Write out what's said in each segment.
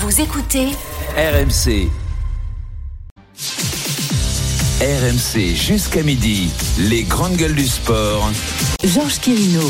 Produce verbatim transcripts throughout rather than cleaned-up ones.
Vous écoutez R M C. R M C jusqu'à midi, les grandes gueules du sport. Georges Quirino.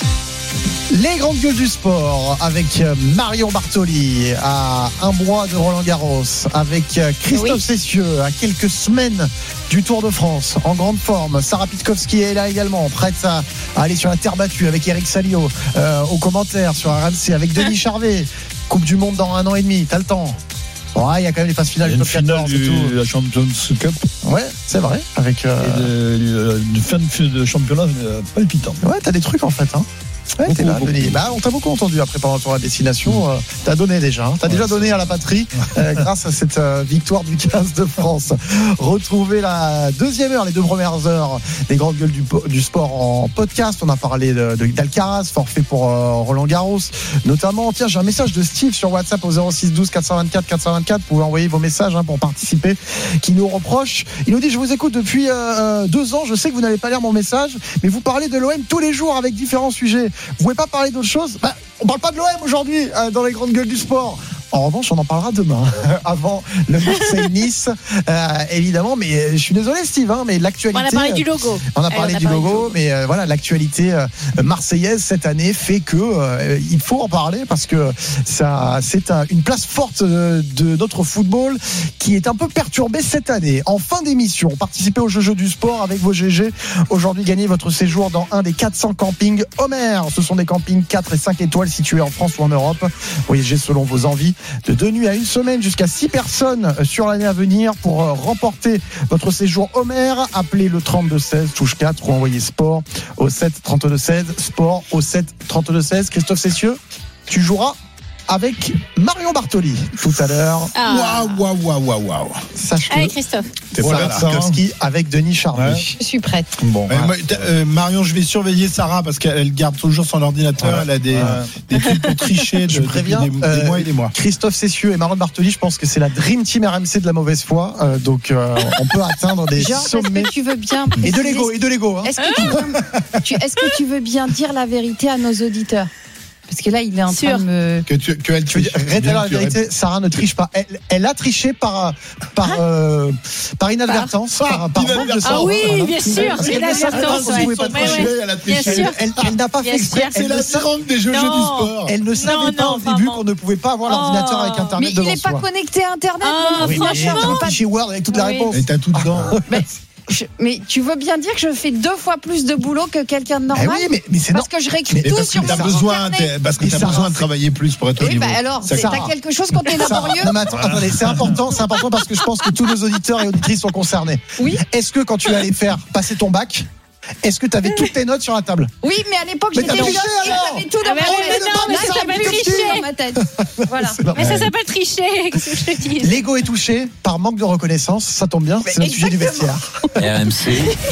Les grandes gueules du sport avec Marion Bartoli à un mois de Roland-Garros, avec Christophe oui. Cessieux à quelques semaines du Tour de France, en grande forme. Sarah Pitkowski est là également, prête à, à aller sur la terre battue avec Eric Salio euh, aux commentaires sur R M C, avec Denis Charvet. Coupe du Monde dans un an et demi, t'as le temps. Ouais, il y a quand même les phases finales du top quatorze et tout. De la Champions Cup. Ouais, c'est vrai. Avec euh... une fin de championnat euh, palpitant. Ouais, t'as des trucs en fait, hein. Ouais, beaucoup, t'es là, beaucoup. Denis. Bah, on t'a beaucoup entendu après pendant ton destination. Euh, t'as donné déjà. Hein. T'as ouais, déjà donné à la patrie euh, grâce à cette euh, victoire du quinze de France. Retrouvez la deuxième heure, les deux premières heures des grandes gueules du, du sport en podcast. On a parlé de, de, d'Alcaraz, forfait pour euh, Roland Garros, notamment. Tiens, j'ai un message de Steve sur WhatsApp au zéro six douze quatre cent vingt-quatre quatre cent vingt-quatre. Vous pouvez envoyer vos messages hein, pour participer. Qui nous reproche. Il nous dit: je vous écoute depuis euh, deux ans. Je sais que vous n'allez pas lire mon message, mais vous parlez de l'O M tous les jours avec différents sujets. Vous pouvez pas parler d'autre chose? Bah, on parle pas de l'O M aujourd'hui euh, dans les grandes gueules du sport. En revanche, on en parlera demain, avant le Marseille-Nice, euh, évidemment. Mais je suis désolé, Steve, hein, mais l'actualité. On a parlé du logo. On a parlé, on a du, parlé logo, du logo, mais euh, voilà, l'actualité euh, marseillaise cette année fait que euh, il faut en parler parce que ça, c'est un, une place forte de, de notre football qui est un peu perturbée cette année. En fin d'émission, participez au jeu du sport avec vos G G. Aujourd'hui, gagnez votre séjour dans un des quatre cents campings Homer. Ce sont des campings quatre et cinq étoiles situés en France ou en Europe. Voyagez selon vos envies. De deux nuits à une semaine, jusqu'à six personnes sur l'année à venir pour remporter votre séjour Homer. Appelez le trente-deux seize, touche quatre ou envoyez sport au sept trente-deux seize, sport au sept trente-deux seize. Christophe Cessieux, tu joueras avec Marion Bartoli tout à l'heure. Ah. Waouh, waouh, waouh, waouh, waouh. Sache que. Allez, Christophe. T'es voilà, Pitkowski avec Denis Charvet. Ouais. Je suis prête. Bon. Euh, moi, euh, Marion, je vais surveiller Sarah parce qu'elle garde toujours son ordinateur. Ouais. Elle a des, ouais. des trucs pour tricher. De, je préviens. Des, des, euh, des mois et des mois. Christophe Cessieux et Marion Bartoli, je pense que c'est la Dream Team R M C de la mauvaise foi. Euh, donc, euh, on peut atteindre des Genre, sommets. Est-ce que tu veux bien et de l'ego, et de l'ego. Hein. Est-ce que, tu veux, tu, est-ce que tu veux bien dire la vérité à nos auditeurs? Parce que là, il est en Sûr. train de me... Que tu, que elle, tu veux dire, rétablir la vérité, Sarah ne triche pas. Elle, elle a triché par, par, hein euh, par inadvertance. Par, par, par inadvertance. Ah oui, voilà. Bien sûr. Inadvertance, vous pouvez pas tricher. Elle a triché. Elle, elle, elle n'a pas fait exprès. C'est la seringue des jeux du sport. Elle ne savait non, pas non, au début qu'on ne pouvait pas avoir l'ordinateur avec Internet devant soi. Mais il n'est pas connecté à Internet. Ah, oui, franchement. Chez Word avec toute la réponse. Et t'as tout dedans. Je, mais tu veux bien dire que je fais deux fois plus de boulot que quelqu'un de normal? Eh oui, mais, mais c'est parce que je réécris tout sur mon besoin, internet. Parce que tu as besoin de travailler plus pour être au oui, niveau. Bah alors, tu as quelque chose quand tu es laborieux? Non, mais attends, attendez, c'est important, c'est important parce que je pense que tous nos auditeurs et auditrices sont concernés. Oui. Est-ce que quand tu allais faire passer ton bac, est-ce que tu avais toutes tes notes sur la table? Oui, mais à l'époque, j'étais jeune et j'avais tout dans ma tête. Non, mais ça s'appelle tricher. Dans ma tête. Voilà. Mais ça s'appelle tricher. Qu'est-ce que je te dis? L'ego est touché par manque de reconnaissance. Ça tombe bien, c'est le sujet du vestiaire. R M C,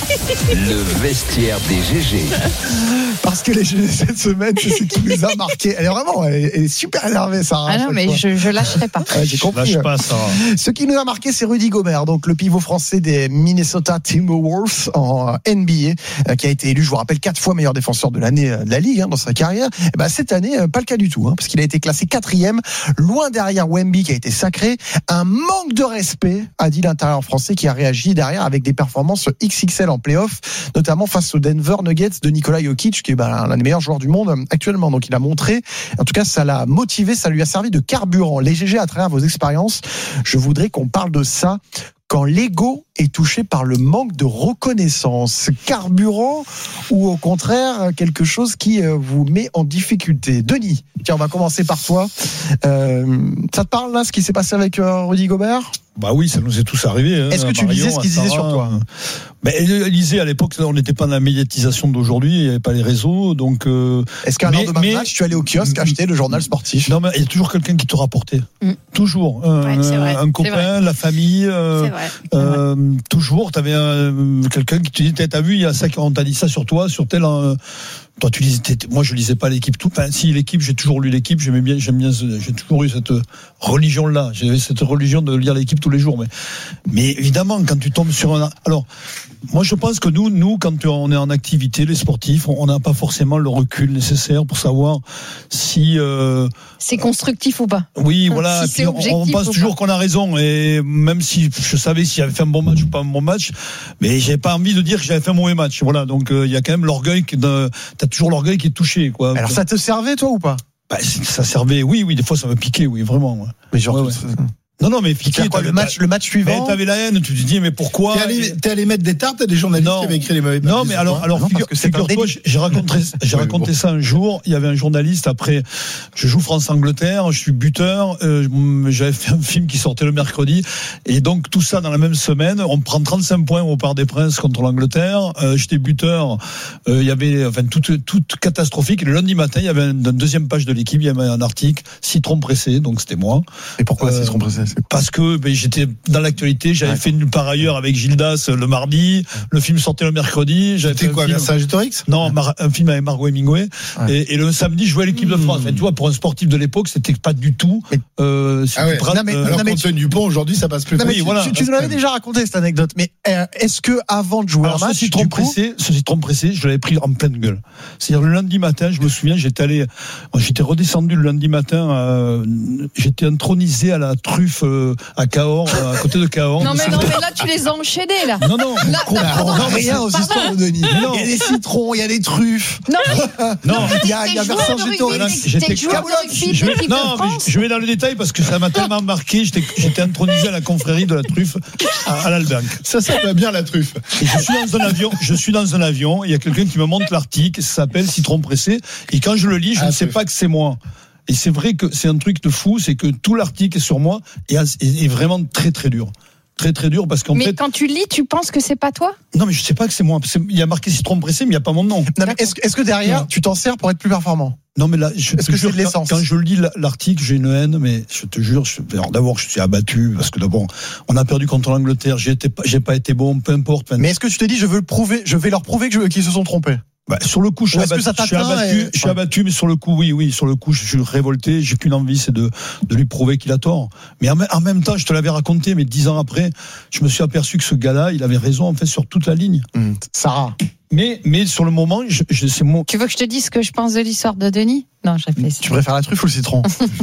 le vestiaire des G G. Parce que les G G cette semaine, c'est ce qui nous a marqué. Elle est vraiment, elle est, elle est super énervée, Sarah. Ah non, mais fois. je, je lâcherai pas. Ouais, j'ai compris. Lâche pas, Sarah. Ce qui nous a marqué, c'est Rudy Gobert, donc le pivot français des Minnesota Timberwolves en N B A, qui a été élu, je vous rappelle, quatre fois meilleur défenseur de l'année de la Ligue hein, dans sa carrière. Et ben, cette année, pas le cas du tout, hein, parce qu'il a été classé quatrième, loin derrière Wemby qui a été sacré. Un manque de respect, a dit l'intérieur français, qui a réagi derrière avec des performances X X L en play-off, notamment face aux Denver Nuggets de Nikola Jokic, qui est ben, l'un des meilleurs joueurs du monde actuellement. Donc il a montré, en tout cas ça l'a motivé, ça lui a servi de carburant. Les G G, à travers vos expériences, je voudrais qu'on parle de ça. Quand l'ego est touché par le manque de reconnaissance, carburant ou au contraire quelque chose qui vous met en difficulté. Denis, tiens, on va commencer par toi. Euh, ça te parle là, ce qui s'est passé avec euh, Rudy Gobert ? Bah oui, ça nous est tous arrivé. Hein, Est-ce que tu lisais ce qu'ils disaient sur toi ? Ben, lisait à l'époque, on n'était pas dans la médiatisation d'aujourd'hui, il n'y avait pas les réseaux, donc. Euh, Est-ce qu'à l'heure de mais, match, tu allais au kiosque acheter le journal sportif ? Non, mais il y a toujours quelqu'un qui te rapportait. Mm. Toujours. Un, ouais, c'est vrai. un copain, la famille. Euh, c'est vrai. Euh, toujours, tu avais quelqu'un qui te disait, t'as vu, il y a ça, on t'a dit ça sur toi, sur tel. Euh, Toi, tu lisais, moi, je lisais pas l'équipe tout. Enfin, si l'équipe, j'ai toujours lu l'équipe. J'aimais bien, j'aime bien, j'ai toujours eu cette religion-là. J'avais cette religion de lire l'équipe tous les jours. Mais, mais évidemment, quand tu tombes sur un, alors, moi, je pense que nous, nous, quand on est en activité, les sportifs, on n'a pas forcément le recul nécessaire pour savoir si euh, c'est constructif ou pas. Oui, voilà. Si puis on, on pense toujours qu'on a raison, et même si je savais si j'avais fait un bon match ou pas un bon match, mais j'avais pas envie de dire que j'avais fait un mauvais match. Voilà. Donc il euh, y a quand même l'orgueil qui, de, t'as toujours l'orgueil qui est touché, quoi. Alors ça te servait, toi, ou pas? Bah, ça servait. Oui, oui. Des fois, ça me piquait, oui, vraiment. Ouais. Mais genre. Ouais, ouais. Non, non, mais piqué. Quoi, le match, le match suivant. T'avais la haine, tu te dis, mais pourquoi? T'es allé, t'es allé mettre des tartes à des journalistes non. qui avaient écrit les mauvais Non, mais alors, alors, non, figure, figure-toi, j'ai raconté, j'ai raconté bon. ça un jour. Il y avait un journaliste après, je joue France-Angleterre, je suis buteur, euh, j'avais fait un film qui sortait le mercredi. Et donc, tout ça dans la même semaine, on prend trente-cinq points au Parc des Princes contre l'Angleterre. Euh, j'étais buteur, euh, il y avait, enfin, tout, tout catastrophique. Et le lundi matin, il y avait une deuxième page de l'équipe, il y avait un article, citron pressé, donc c'était moi. Et pourquoi euh, citron pressé? Parce que, ben, j'étais dans l'actualité, j'avais ouais. fait nulle part ailleurs avec Gildas le mardi, le film sortait le mercredi. J'avais C'était quoi, Versailles-Torix? Non, Mar- un film avec Margot Hemingway. Ouais. Et, et le samedi, je jouais à l'équipe mmh. de France. Enfin, tu vois, pour un sportif de l'époque, c'était pas du tout. Euh, ah ouais. Brad, non, mais, euh, alors non, mais Antoine Dupont, aujourd'hui, ça passe plus. Non, oui, tu, voilà. Tu, tu nous l'avais déjà raconté cette anecdote, mais euh, est-ce que avant de jouer alors, un match, ce citron pressé, ce citron pressé, je l'avais pris en pleine gueule. C'est-à-dire le lundi matin, je me souviens, j'étais allé, j'étais redescendu le lundi matin, euh, j'étais intronisé à la truffe euh, à Cahors, à côté de Cahors. Non mais non mais là tu les as enchaînés là. Non non. Là, on comprend rien aux histoires de Denis. Il y a des citrons, il y a des truffes. Non. Non. Il y a, il y a Vercingétorix. J'étais joueur de rugby de l'équipe de France. Je vais dans le détail parce que ça m'a tellement marqué. J'étais, j'étais intronisé à la confrérie de la truffe à, à l'Albanque. Ça, ça va bien la truffe. Et je suis dans un avion. Je suis dans un avion. Il y a quelqu'un qui me montre l'article. Ça s'appelle Citron pressé. Et quand je le lis, je ah, ne sais pas que c'est moi. Et c'est vrai que c'est un truc de fou, c'est que tout l'article est sur moi et est vraiment très très dur. Très très dur parce qu'en mais fait. Mais quand tu lis, tu penses que c'est pas toi? Non, mais je sais pas que c'est moi. Il y a marqué citron pressé, mais il n'y a pas mon nom. Non, mais est-ce, est-ce que derrière, non. tu t'en sers pour être plus performant? Non, mais là, je est-ce te que jure, c'est de l'essence? Quand, quand je lis l'article, j'ai une haine, mais je te jure, je, alors d'abord, je suis abattu parce que d'abord, on a perdu contre l'Angleterre. J'ai été, j'ai pas été bon, peu importe. Mais est-ce que tu te dis, je veux le prouver, je vais leur prouver que je, qu'ils se sont trompés? Bah, sur le coup, je suis abattu, je suis abattu, et... je suis abattu, mais sur le coup, oui, oui, sur le coup, je suis révolté. J'ai qu'une envie, c'est de, de lui prouver qu'il a tort. Mais en, en même temps, je te l'avais raconté, mais dix ans après, je me suis aperçu que ce gars-là, il avait raison, en fait, sur toute la ligne. Mmh. Sarah. Mais, mais sur le moment, je, je, c'est mon. Tu veux que je te dise ce que je pense de l'histoire de Denis? Non, je réfléchis. Tu préfères la truffe ou le citron?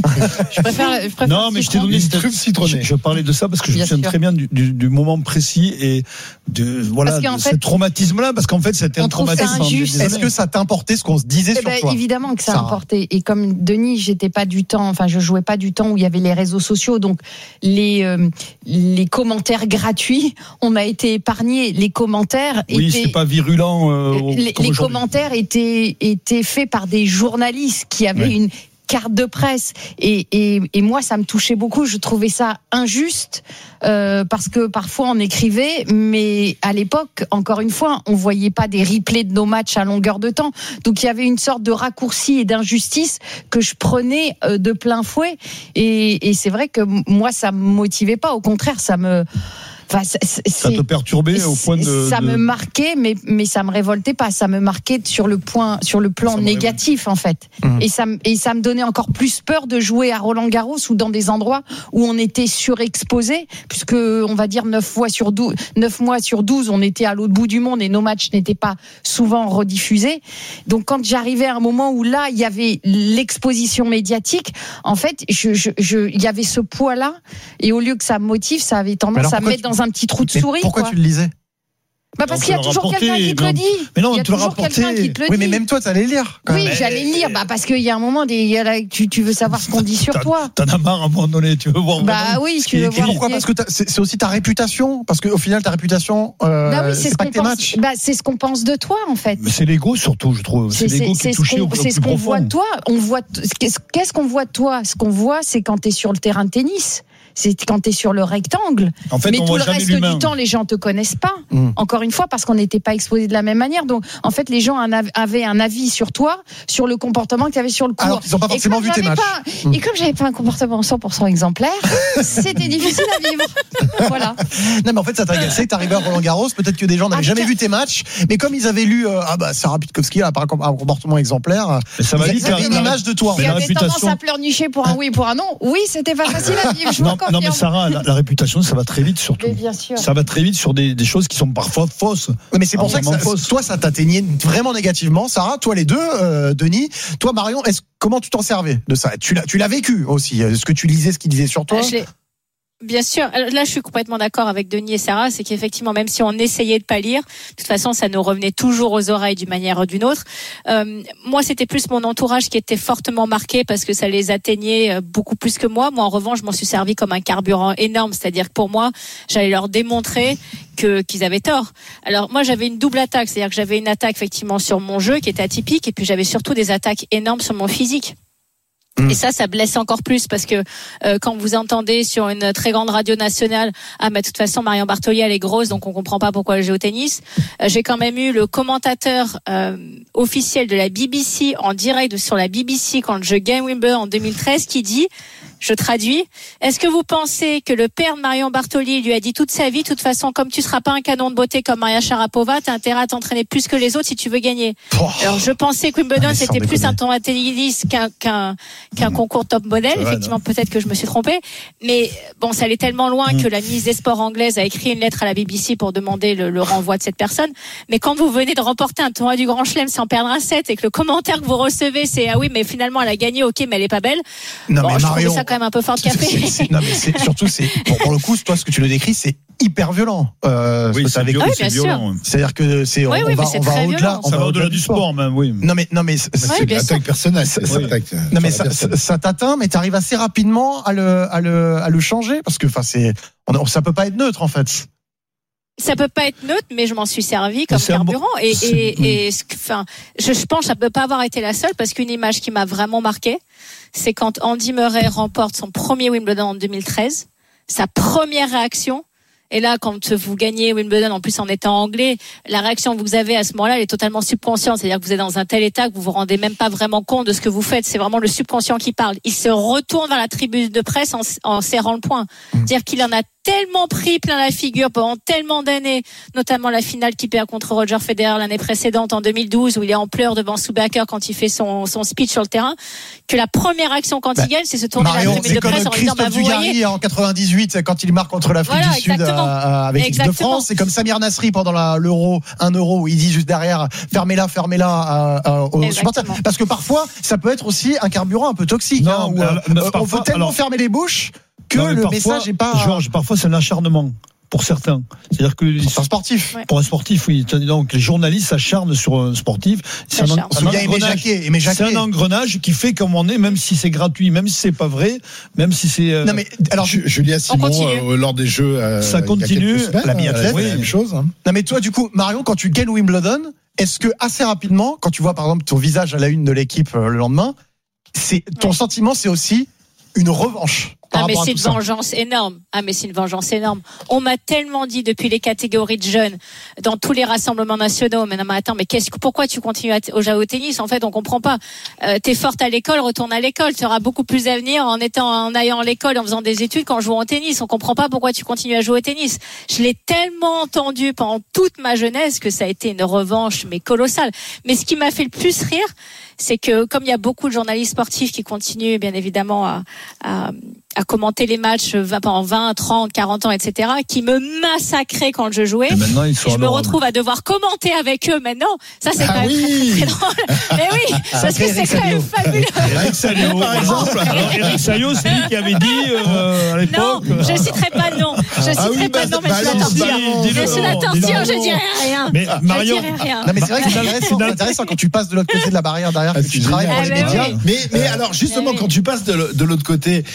je préfère, je préfère non, mais je t'ai donné une truffe citronnée. Je, je parlais de ça parce que je me souviens très bien du, du, du moment précis et de voilà de ce traumatisme-là, parce qu'en fait, c'était un traumatisme. Est-ce que ça t'importait ce qu'on se disait eh sur ben, toi? Évidemment que ça importait. Et comme Denis, j'étais pas du temps, enfin, je jouais pas du temps où il y avait les réseaux sociaux, donc les euh, les commentaires gratuits, on a été épargnés. Les commentaires. Oui, étaient, c'est pas virulent. Euh, les les commentaires étaient étaient faits par des journalistes qui avaient oui. une carte de presse et, et, et moi ça me touchait beaucoup, je trouvais ça injuste euh, parce que parfois on écrivait mais à l'époque encore une fois on voyait pas des replays de nos matchs à longueur de temps, donc il y avait une sorte de raccourci et d'injustice que je prenais euh, de plein fouet et, et c'est vrai que moi ça me motivait pas, au contraire ça me Enfin, c'est, c'est, ça te perturbait au point de. Ça de... me marquait, mais mais ça me révoltait pas. Ça me marquait sur le point, sur le plan négatif en fait. Mmh. Et ça et ça me donnait encore plus peur de jouer à Roland-Garros ou dans des endroits où on était surexposé, puisque on va dire neuf fois sur douze, neuf mois sur douze, on était à l'autre bout du monde et nos matchs n'étaient pas souvent rediffusés. Donc quand j'arrivais à un moment où là il y avait l'exposition médiatique, en fait, je je je il y avait ce poids là et au lieu que ça me motive, ça avait tendance à me mettre dans un petit trou de souris. Mais pourquoi quoi. tu le lisais? Bah parce qu'il y a toujours quelqu'un qui te le dit. Mais non, il y a tu le toujours quelqu'un qui te le dit. Oui, mais même toi, tu allais lire. Oui, j'allais lire. Bah parce qu'il y a un moment, des, il y a là, tu, tu veux savoir ce qu'on dit sur toi. T'en as marre à un moment donné. Tu veux voir. Bah oui, tu veux voir. Pourquoi? Parce que c'est, c'est aussi ta réputation. Parce qu'au final, ta réputation, euh, bah oui, c'est, c'est ce pas qu'on que tes pense. matchs. Bah c'est ce qu'on pense de toi en fait. Mais c'est l'ego surtout, je trouve. C'est, c'est l'ego qui est touché au plus profond. C'est ce qu'on voit de toi. On voit. Qu'est-ce qu'on voit de toi? Ce qu'on voit, c'est quand t'es sur le terrain de tennis. C'est quand t'es sur le rectangle. En fait, mais on tout voit le jamais reste l'humain. du temps, les gens te connaissent pas. Mmh. Encore encore une fois, parce qu'on n'était pas exposé de la même manière. Donc, en fait, les gens avaient un avis sur toi, sur le comportement que tu avais sur le court. Alors qu'ils n'ont pas forcément vu tes matchs. Pas, et comme j'avais pas un comportement cent pour cent exemplaire, c'était difficile à vivre. Voilà. Non, mais en fait, ça t'a agacé. T'es arrivé à Roland-Garros. Peut-être que des gens n'avaient ah, jamais vu tes matchs, mais comme ils avaient lu, euh, ah bah, Sarah Pitkowski a pas un comportement exemplaire. Mais ça ils avaient une image de toi. Il y avait tendance à pleurnicher pour un oui et pour un non. Oui, c'était pas facile à vivre. Je non, non, mais Sarah, la, la réputation, ça va très vite surtout. Mais bien sûr. Ça va très vite sur des, des choses qui sont parfois fausses. Ouais, mais c'est pour ah, ça que ça, toi, ça t'atteignait vraiment négativement. Sarah, toi les deux, euh, Denis, toi Marion, est-ce, comment tu t'en servais de ça? Tu l'as, tu l'as vécu aussi. Ce que tu lisais, ce qu'ils disaient sur toi. Bien sûr. Là, je suis complètement d'accord avec Denis et Sarah. C'est qu'effectivement, même si on essayait de pas lire, de toute façon, ça nous revenait toujours aux oreilles d'une manière ou d'une autre. Euh, moi, c'était plus mon entourage qui était fortement marqué parce que ça les atteignait beaucoup plus que moi. Moi, en revanche, je m'en suis servi comme un carburant énorme. C'est-à-dire que pour moi, j'allais leur démontrer que, qu'ils avaient tort. Alors, moi, j'avais une double attaque. C'est-à-dire que j'avais une attaque, effectivement, sur mon jeu qui était atypique. Et puis, j'avais surtout des attaques énormes sur mon physique. Et ça, ça blesse encore plus parce que euh, quand vous entendez sur une très grande radio nationale, ah mais de toute façon Marion Bartoli elle est grosse donc on comprend pas pourquoi elle joue au tennis. Euh, j'ai quand même eu le commentateur euh, officiel de la B B C en direct sur la B B C quand je gagne Wimbledon en deux mille treize qui dit, je traduis, est-ce que vous pensez que le père de Marion Bartoli lui a dit toute sa vie, de toute façon comme tu seras pas un canon de beauté comme Maria Sharapova, t'as intérêt à t'entraîner plus que les autres si tu veux gagner. Oh. Alors je pensais que Wimbledon ah, c'était plus un tournoi de tennis qu'un qu'un qu'un concours top modèle. Vrai, effectivement, non. Peut-être que je me suis trompée. Mais bon, ça allait tellement loin mmh. que la ministre des Sports anglaise a écrit une lettre à la B B C pour demander le, le renvoi de cette personne. Mais quand vous venez de remporter un tournoi du Grand Chelem sans perdre un set et que le commentaire que vous recevez, c'est ah oui, mais finalement elle a gagné, ok, mais elle est pas belle. Non, bon, mais je Marion, trouvais ça quand même un peu fort de café. C'est, c'est, non, mais c'est, surtout, c'est, pour, pour le coup, toi, ce que tu le décris, c'est hyper violent. Euh, oui, c'est, violent, oui, c'est violent. C'est-à-dire que c'est, oui, on, oui, va, on va au-delà, on ça va va au-delà du sport, même, oui. Non, mais, non, mais, c'est, c'est oui, une attaque personnelle. Ça, oui. attaque, non, mais ça, ça, ça t'atteint, mais t'arrives assez rapidement à le, à le, à le changer, parce que, enfin, c'est, on, ça peut pas être neutre, en fait. Ça peut pas être neutre, mais je m'en suis servi comme carburant. Bon... Et, et, et, enfin, je, je pense que ça peut pas avoir été la seule, parce qu'une image qui m'a vraiment marquée, c'est quand Andy Murray remporte son premier Wimbledon en deux mille treize, sa première réaction. Et là, quand vous gagnez Wimbledon, en plus en étant anglais, la réaction que vous avez à ce moment-là, elle est totalement subconsciente. C'est-à-dire que vous êtes dans un tel état que vous vous rendez même pas vraiment compte de ce que vous faites. C'est vraiment le subconscient qui parle. Il se retourne vers la tribune de presse en, en serrant le poing. C'est-à-dire qu'il en a tellement pris plein la figure pendant tellement d'années, notamment la finale qu'il perd contre Roger Federer l'année précédente en deux mille douze où il est en pleurs devant Schumacher quand il fait son, son speech sur le terrain, que la première action quand bah, il gagne, c'est se tourner Marion, vers la tribune de presse en disant bah vous voyez en quatre-vingt-dix-huit quand il marque contre l'Afrique voilà, du Sud euh, avec l'équipe de France, c'est comme Samir Nasri pendant la, l'Euro, un euro où il dit juste derrière fermez-la, fermez-la euh, aux supporters, parce que parfois ça peut être aussi un carburant un peu toxique. Non, hein, où, euh, euh, parfois, on veut tellement alors, fermer les bouches que non, le parfois, message est pas. Georges, parfois c'est un acharnement pour certains. C'est-à-dire que pour un sportif. Pour un sportif, oui. Donc les journalistes s'acharnent sur un sportif. C'est un, un, un, engrenage, c'est un engrenage qui fait comme on est, même si c'est gratuit, même si c'est pas vrai, même si c'est. Euh... Non mais alors Julia Simon euh, lors des Jeux. Euh, ça continue. Semaines, la biathlète, oui, la même chose. Hein. Non mais toi, du coup, Marion, quand tu gagnes Wimbledon, est-ce que assez rapidement, quand tu vois par exemple ton visage à la une de l'équipe euh, le lendemain, c'est ton ouais. sentiment, c'est aussi une revanche? Ah mais c'est une vengeance énorme. Ah mais c'est une vengeance énorme. On m'a tellement dit depuis les catégories de jeunes, dans tous les rassemblements nationaux, mais non mais attends, mais qu'est-ce que pourquoi tu continues à t- au, au tennis? En fait, on comprend pas. Euh, t'es forte à l'école, retourne à l'école. Tu auras beaucoup plus d'avenir en étant en allant à l'école, en faisant des études, qu'en jouant au tennis. On comprend pas pourquoi tu continues à jouer au tennis. Je l'ai tellement entendu pendant toute ma jeunesse que ça a été une revanche mais colossale. Mais ce qui m'a fait le plus rire, c'est que comme il y a beaucoup de journalistes sportifs qui continuent bien évidemment à, à à commenter les matchs pendant vingt, trente, quarante ans, et cetera, qui me massacraient quand je jouais. Et maintenant, ils sont je me retrouve à devoir commenter avec eux maintenant. Ça, c'est ah quand oui. même très, très drôle. Mais oui, ah, parce que c'est Salio. Quand même fabuleux. Eric Salio, par exemple. Alors, Eric Salio, c'est lui qui avait dit euh, à l'époque. Non, je ne citerai pas de nom. Je ne citerai ah oui, pas de nom, mais bah, je suis la tortillère. Je suis la tortillère, je dirai rien. Mais Marion, non, mais c'est vrai que c'est intéressant, c'est intéressant quand tu passes de l'autre côté de la barrière derrière, que tu travailles pour les médias. Mais alors, justement, quand tu passes de l'autre côté, est-ce que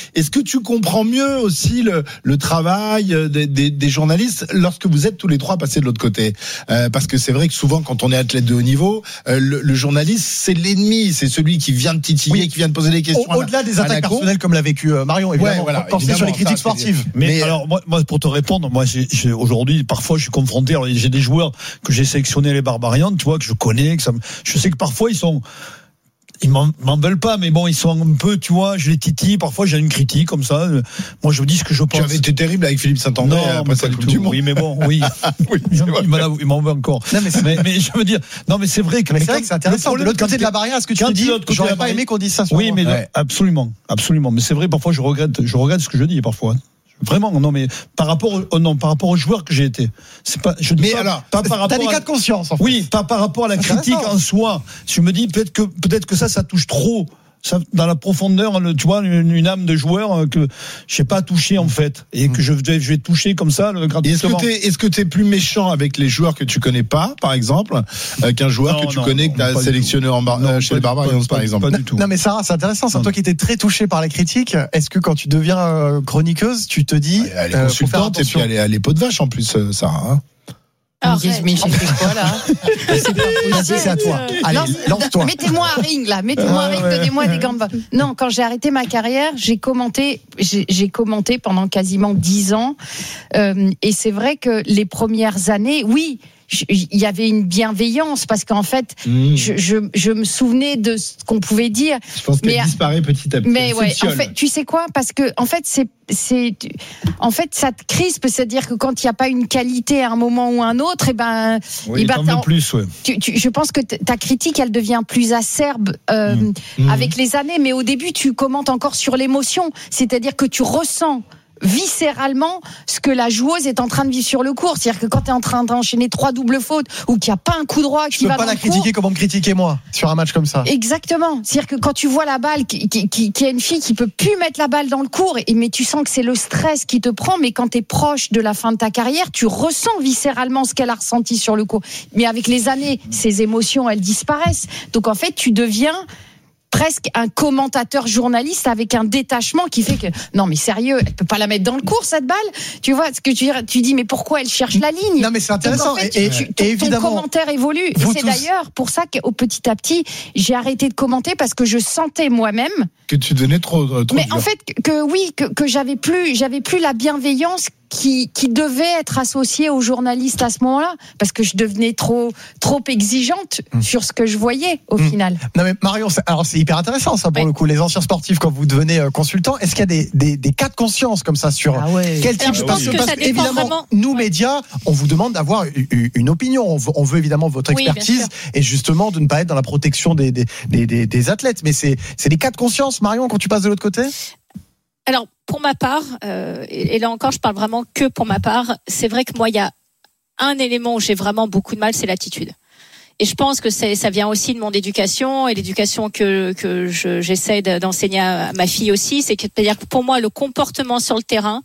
tu comprends mieux aussi le, le travail des, des, des journalistes lorsque vous êtes tous les trois passés de l'autre côté, euh, parce que c'est vrai que souvent quand on est athlète de haut niveau, euh, le, le journaliste c'est l'ennemi, c'est celui qui vient de titiller, oui. qui vient de poser des questions. Au, au-delà des attaques personnelles comme l'a vécu euh, Marion, évidemment. Ouais, voilà, quand c'est sur les critiques ça, sportives. Mais, mais alors moi, moi, pour te répondre, moi j'ai, j'ai, aujourd'hui parfois je suis confronté. Alors, j'ai des joueurs que j'ai sélectionnés les Barbarians, tu vois, que je connais, que ça, je sais que parfois ils sont. Ils m'en, m'en veulent pas, mais bon, ils sont un peu, tu vois, je les titille. Parfois, j'ai une critique comme ça. Moi, je vous dis ce que je pense. Tu avais été terrible avec Philippe Saint-André après sa Coupe du Monde. Oui, mais bon, oui. oui il, m'en, il m'en veut encore. Non, mais, mais, mais je veux dire, non, mais c'est vrai que. Mais c'est vrai que c'est intéressant. De l'autre côté de la barrière, ce que tu te dis, j'aurais pas aimé qu'on dise ça. Oui, mais ouais. absolument, absolument. Mais c'est vrai, parfois, je regrette, je regrette ce que je dis, parfois. Vraiment, non, mais par rapport, au, non, par rapport aux joueurs que j'ai été, c'est pas. Je dis mais pas, alors, pas par rapport. T'as des cas de conscience. En fait. Oui, pas par rapport à la critique en soi. Je me dis peut-être que peut-être que ça, ça touche trop. Ça, dans la profondeur, le, tu vois, une, une âme de joueur que je sais pas toucher en fait, et que je vais, je vais toucher comme ça le gratuitement. Est-ce que t'es, est-ce que t'es plus méchant avec les joueurs que tu connais pas, par exemple, euh, qu'un joueur non, que tu non, connais non, que t'as sélectionné en bar, non, chez les Barbarians, par exemple? Pas du tout. Non, mais Sarah, c'est intéressant. C'est toi qui étais très touché par les critiques. Est-ce que quand tu deviens euh, chroniqueuse, tu te dis, elle est consultante euh, et puis elle est à les pots de vache en plus, euh, Sarah. Hein. Alors, mais j'ai fait quoi là? C'est pas possible, c'est à toi. Allez, lance-toi. Mettez-moi un ring là, mettez-moi un ring, donnez-moi des gants. Non, quand j'ai arrêté ma carrière, j'ai commenté, j'ai, j'ai commenté pendant quasiment dix ans, euh, et c'est vrai que les premières années, oui. Il y avait une bienveillance parce qu'en fait, mmh. je, je, je me souvenais de ce qu'on pouvait dire. Je pense qu'elle disparaît petit à petit. Mais ouais, en fait, tu sais quoi? Parce que en fait, c'est, c'est, en fait, ça te crispe, c'est-à-dire que quand il n'y a pas une qualité à un moment ou un autre, et ben, oui, et ben, t'en plus, ouais. tu, tu, je pense que t- ta critique, elle devient plus acerbe euh, mmh. avec les années. Mais au début, tu commentes encore sur l'émotion, c'est-à-dire que tu ressens viscéralement ce que la joueuse est en train de vivre sur le court. C'est-à-dire que quand tu es en train d'enchaîner trois doubles fautes ou qu'il n'y a pas un coup droit qui va dans le court... Je peux pas la critiquer comme on me critiquait moi sur un match comme ça. Exactement. C'est-à-dire que quand tu vois la balle, qui, qui, qui, qui a une fille qui peut plus mettre la balle dans le court, et, mais tu sens que c'est le stress qui te prend, mais quand tu es proche de la fin de ta carrière, tu ressens viscéralement ce qu'elle a ressenti sur le court. Mais avec les années, ces émotions, elles disparaissent. Donc en fait, tu deviens... presque un commentateur journaliste avec un détachement qui fait que non mais sérieux, elle peut pas la mettre dans le cours cette balle. Tu vois ce que tu dis, tu dis mais pourquoi elle cherche la ligne? Non mais c'est intéressant. Donc, en fait, et, tu, et, ton, et évidemment, ton commentaire évolue. Et c'est tous... d'ailleurs pour ça qu'au petit à petit j'ai arrêté de commenter parce que je sentais moi-même que tu donnais trop. trop mais dur. en fait que, que oui que, que j'avais plus j'avais plus la bienveillance qui, qui devait être associée aux journalistes à ce moment-là, parce que je devenais trop, trop exigeante mmh. sur ce que je voyais au mmh. final. Non mais Marion, c'est, alors c'est hyper intéressant ça pour ouais. le coup, les anciens sportifs quand vous devenez euh, consultant, est-ce qu'il y a des, des, des cas de conscience comme ça sur ah ouais. quel type de parce que, parce que évidemment, vraiment... nous médias, on vous demande d'avoir une, une opinion, on veut, on veut évidemment votre expertise oui, et justement de ne pas être dans la protection des, des, des, des, des athlètes, mais c'est, c'est des cas de conscience, Marion, quand tu passes de l'autre côté? Alors, pour ma part, euh, et, et là encore, je parle vraiment que pour ma part, c'est vrai que moi, il y a un élément où j'ai vraiment beaucoup de mal, c'est l'attitude. Et je pense que c'est, ça vient aussi de mon éducation et l'éducation que, que je, j'essaie d'enseigner à ma fille aussi. C'est que, c'est-à-dire que pour moi, le comportement sur le terrain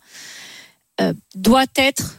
euh, doit être,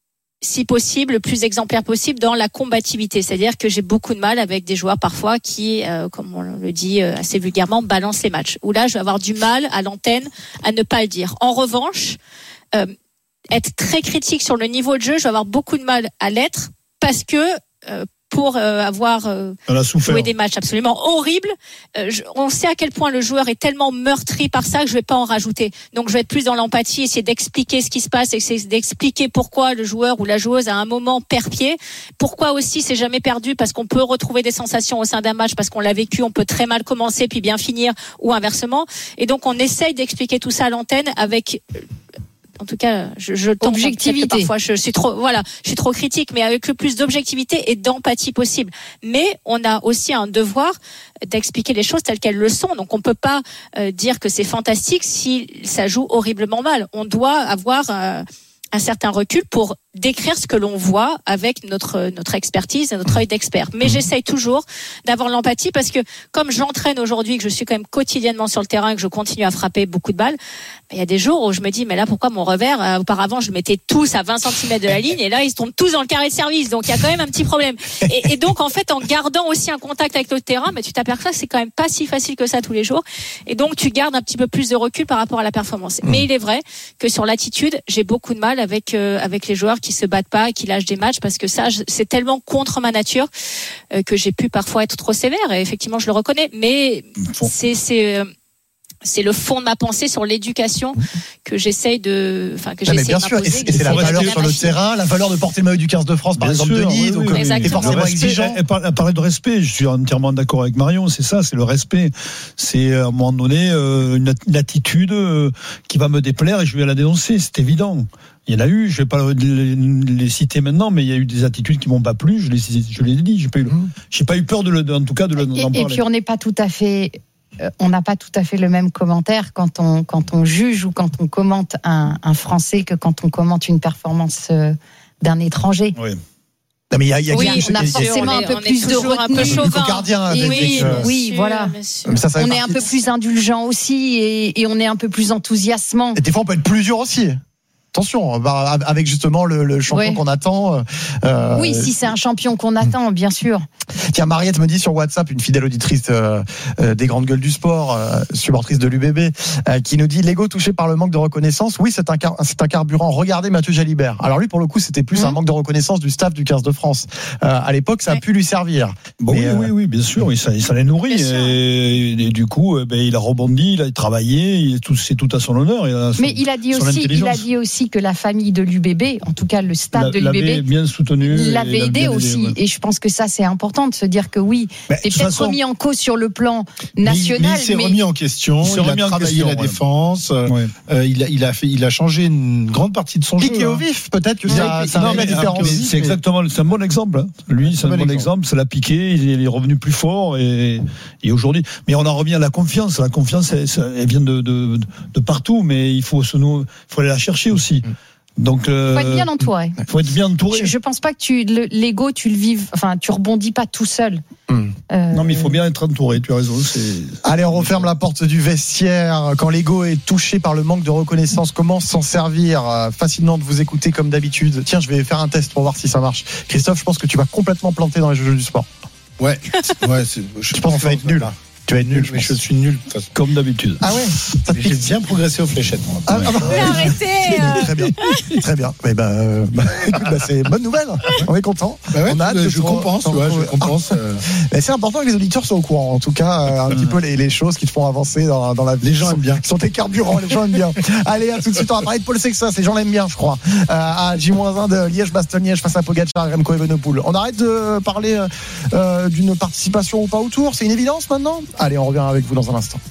si possible, le plus exemplaire possible dans la combativité. C'est-à-dire que j'ai beaucoup de mal avec des joueurs parfois qui, euh, comme on le dit euh, assez vulgairement, balancent les matchs. Où là, je vais avoir du mal à l'antenne à ne pas le dire. En revanche, euh, être très critique sur le niveau de jeu, je vais avoir beaucoup de mal à l'être parce que euh, pour euh, avoir euh, joué des matchs absolument horribles, euh, je, on sait à quel point le joueur est tellement meurtri par ça que je vais pas en rajouter. Donc je vais être plus dans l'empathie, essayer d'expliquer ce qui se passe, essayer d'expliquer pourquoi le joueur ou la joueuse à un moment perd pied, pourquoi aussi c'est jamais perdu, parce qu'on peut retrouver des sensations au sein d'un match, parce qu'on l'a vécu, on peut très mal commencer puis bien finir ou inversement. Et donc on essaye d'expliquer tout ça à l'antenne avec... En tout cas, je, je tente objectivité. Parfois, je suis trop, voilà, je suis trop critique, mais avec le plus d'objectivité et d'empathie possible. Mais on a aussi un devoir d'expliquer les choses telles qu'elles le sont. Donc, on peut pas euh, dire que c'est fantastique si ça joue horriblement mal. On doit avoir euh, un certain recul pour décrire ce que l'on voit avec notre notre expertise et notre œil d'expert. Mais j'essaye toujours d'avoir l'empathie parce que comme j'entraîne aujourd'hui, que je suis quand même quotidiennement sur le terrain, que je continue à frapper beaucoup de balles, il y a des jours où je me dis mais là pourquoi mon revers euh, auparavant je le mettais tous à vingt centimètres de la ligne et là ils se tombent tous dans le carré de service, donc il y a quand même un petit problème. Et, et donc en fait en gardant aussi un contact avec le terrain, mais tu t'aperçois que c'est quand même pas si facile que ça tous les jours et donc tu gardes un petit peu plus de recul par rapport à la performance. Mais il est vrai que sur l'attitude, j'ai beaucoup de mal avec euh, avec les joueurs qui se battent pas, qui lâchent des matchs parce que ça je, c'est tellement contre ma nature euh, que j'ai pu parfois être trop sévère et effectivement je le reconnais, mais c'est c'est euh, c'est le fond de ma pensée sur l'éducation que j'essaye de, enfin que j'essaie bien de sûr, et m'imposer. c'est, et c'est la valeur sur le terrain, la valeur de porter le maillot du quinze de France, par Bien exemple, sûr, Denis, oui, donc oui, euh, t'es forcément respect, exigeant. Elle, elle parlait de respect, je suis entièrement d'accord avec Marion, c'est ça, c'est le respect. C'est à un moment donné euh, une, une attitude euh, qui va me déplaire et je vais la dénoncer, c'est évident. Il y en a eu, je vais pas les, les citer maintenant, mais il y a eu des attitudes qui m'ont pas plu, je les, je les ai dit, j'ai pas eu, mmh. j'ai pas eu peur de, le, de en tout cas de le, d'en et, parler. Et puis on n'est pas tout à fait on n'a pas tout à fait le même commentaire quand on, quand on juge ou quand on commente un, un Français que quand on commente une performance d'un étranger. Oui. Non, mais il y a, il y a oui, quelque, on a forcément un peu plus de retenue. Un peu cocardien. Et oui, euh, oui, voilà. Ça, ça on est un peu plus indulgent aussi et, et on est un peu plus enthousiasmant. Et des fois, on peut être plus dur aussi. Attention, avec justement le, le champion oui. qu'on attend. Euh, oui, si c'est un champion qu'on attend, bien sûr. Tiens, Mariette me dit sur WhatsApp, une fidèle auditrice euh, euh, des grandes gueules du sport, euh, supportrice de l'U B B, euh, qui nous dit l'ego touché par le manque de reconnaissance. Oui, c'est un, car- c'est un carburant. Regardez Mathieu Jalibert. Alors lui, pour le coup, c'était plus mmh. un manque de reconnaissance du staff du quinze de France. Euh, à l'époque, ça a oui. pu lui servir. Bon, Mais, oui, euh... oui, oui, bien sûr. Ça, ça l'a nourri. Et, et du coup, eh ben, il a rebondi, il a travaillé. Il est tout, c'est tout à son honneur. Il a son, Mais il a dit aussi, il a dit aussi que la famille de l'U B B, en tout cas le staff la, de l'U B B, l'avait bien soutenu, l'avait aidé aussi. Ouais. Et je pense que ça, c'est important de se dire que oui, mais c'est peut-être façon, remis en cause sur le plan national. Mais il s'est mais... remis en question. Il, il a travaillé question, la ouais. défense. Ouais. Euh, il, a, il a fait, il a changé une grande partie de son Piqué jeu. au vif, peut-être que ouais, ça, ça non, mais, la différence. Mais c'est exactement, c'est un bon exemple. Hein. Lui, c'est, c'est un bon exemple. exemple. Ça l'a piqué. Il est revenu plus fort et, et aujourd'hui. Mais on en revient à la confiance. La confiance, elle, elle vient de, de, de partout, mais il faut se, il faut aller la chercher aussi. Mm. Donc, euh, faut être bien entouré. Faut être bien entouré. Je, je pense pas que tu, le, l'ego, tu le vives, enfin, tu rebondis pas tout seul. Mmh. Euh... Non, mais il faut bien être entouré. Tu as raison. C'est... Allez, on referme la porte du vestiaire. Quand l'ego est touché par le manque de reconnaissance, comment s'en servir? Fascinant de vous écouter comme d'habitude. Tiens, je vais faire un test pour voir si ça marche. Christophe, je pense que tu vas complètement planter dans les jeux du sport. Ouais, ouais. C'est, je, je pense que ça va être nul. Tu vas être nul, je, mais je suis nul, comme d'habitude. Ah ouais, ça j'ai bien progressé aux fléchettes. Moi. Ah, ah bah, arrêtez. Euh... Très bien, très bien. Mais bah, euh, bah, bah, c'est bonne nouvelle. On est content. Bah ouais, on a hâte je, je compense, ouais, je compense. Euh... Mais c'est important que les auditeurs soient au courant. En tout cas, euh, un petit peu les, les choses qui te font avancer dans, dans la vie. Les gens aiment bien. Qui sont tes carburants. Les gens aiment bien. Allez, à tout de suite. On va parler de Paul Sexas. Les gens l'aiment bien, je crois. Euh, à J un de Liège-Bastogne-Liège face à Pogacar et Remco Evenepoel. On arrête de parler euh, d'une participation ou pas au Tour. C'est une évidence maintenant. Allez, on revient avec vous dans un instant.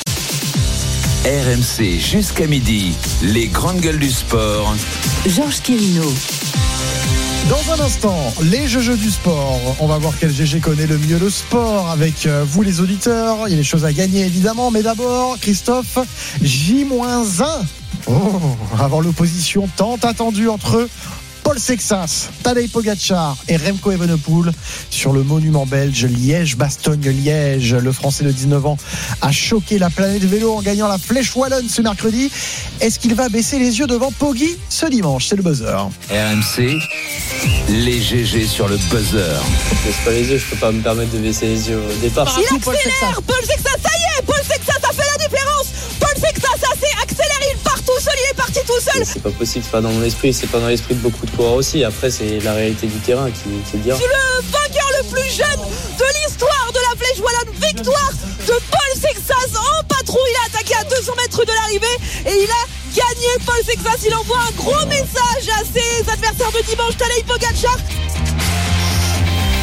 R M C jusqu'à midi, les grandes gueules du sport. Georges Quirino. Dans un instant, les jeux du sport. On va voir quel G G connaît le mieux le sport avec vous les auditeurs. Il y a des choses à gagner évidemment, mais d'abord, Christophe, J un. Oh, avant l'opposition tant attendue entre Paul Sexas, Tadej Pogacar et Remco Evenepoel sur le monument belge Liège-Bastogne-Liège. Le Français de dix-neuf ans a choqué la planète vélo en gagnant la Flèche Wallonne ce mercredi. Est-ce qu'il va baisser les yeux devant Poggi ce dimanche? C'est le buzzer. R M C, les G G sur le buzzer. Je baisse pas les yeux, je peux pas me permettre de baisser les yeux au départ. Il accélère, Paul Sexas, ça y est, Paul Sexas a fait la différence. Paul Sexas a s'est accéléré, il part tout seul, il est parti tout seul. C'est pas possible, c'est pas dans mon esprit, c'est pas dans l'esprit de beaucoup de coureurs aussi. Après, c'est la réalité du terrain qui, qui le dira. C'est le vainqueur le plus jeune de l'histoire de la Flèche Wallonne. Victoire de Paul Sexas en patrouille. Il a attaqué à deux cents mètres de l'arrivée et il a gagné. Paul Sexas, il envoie un gros message à ses adversaires de dimanche, Tadej Pogacar.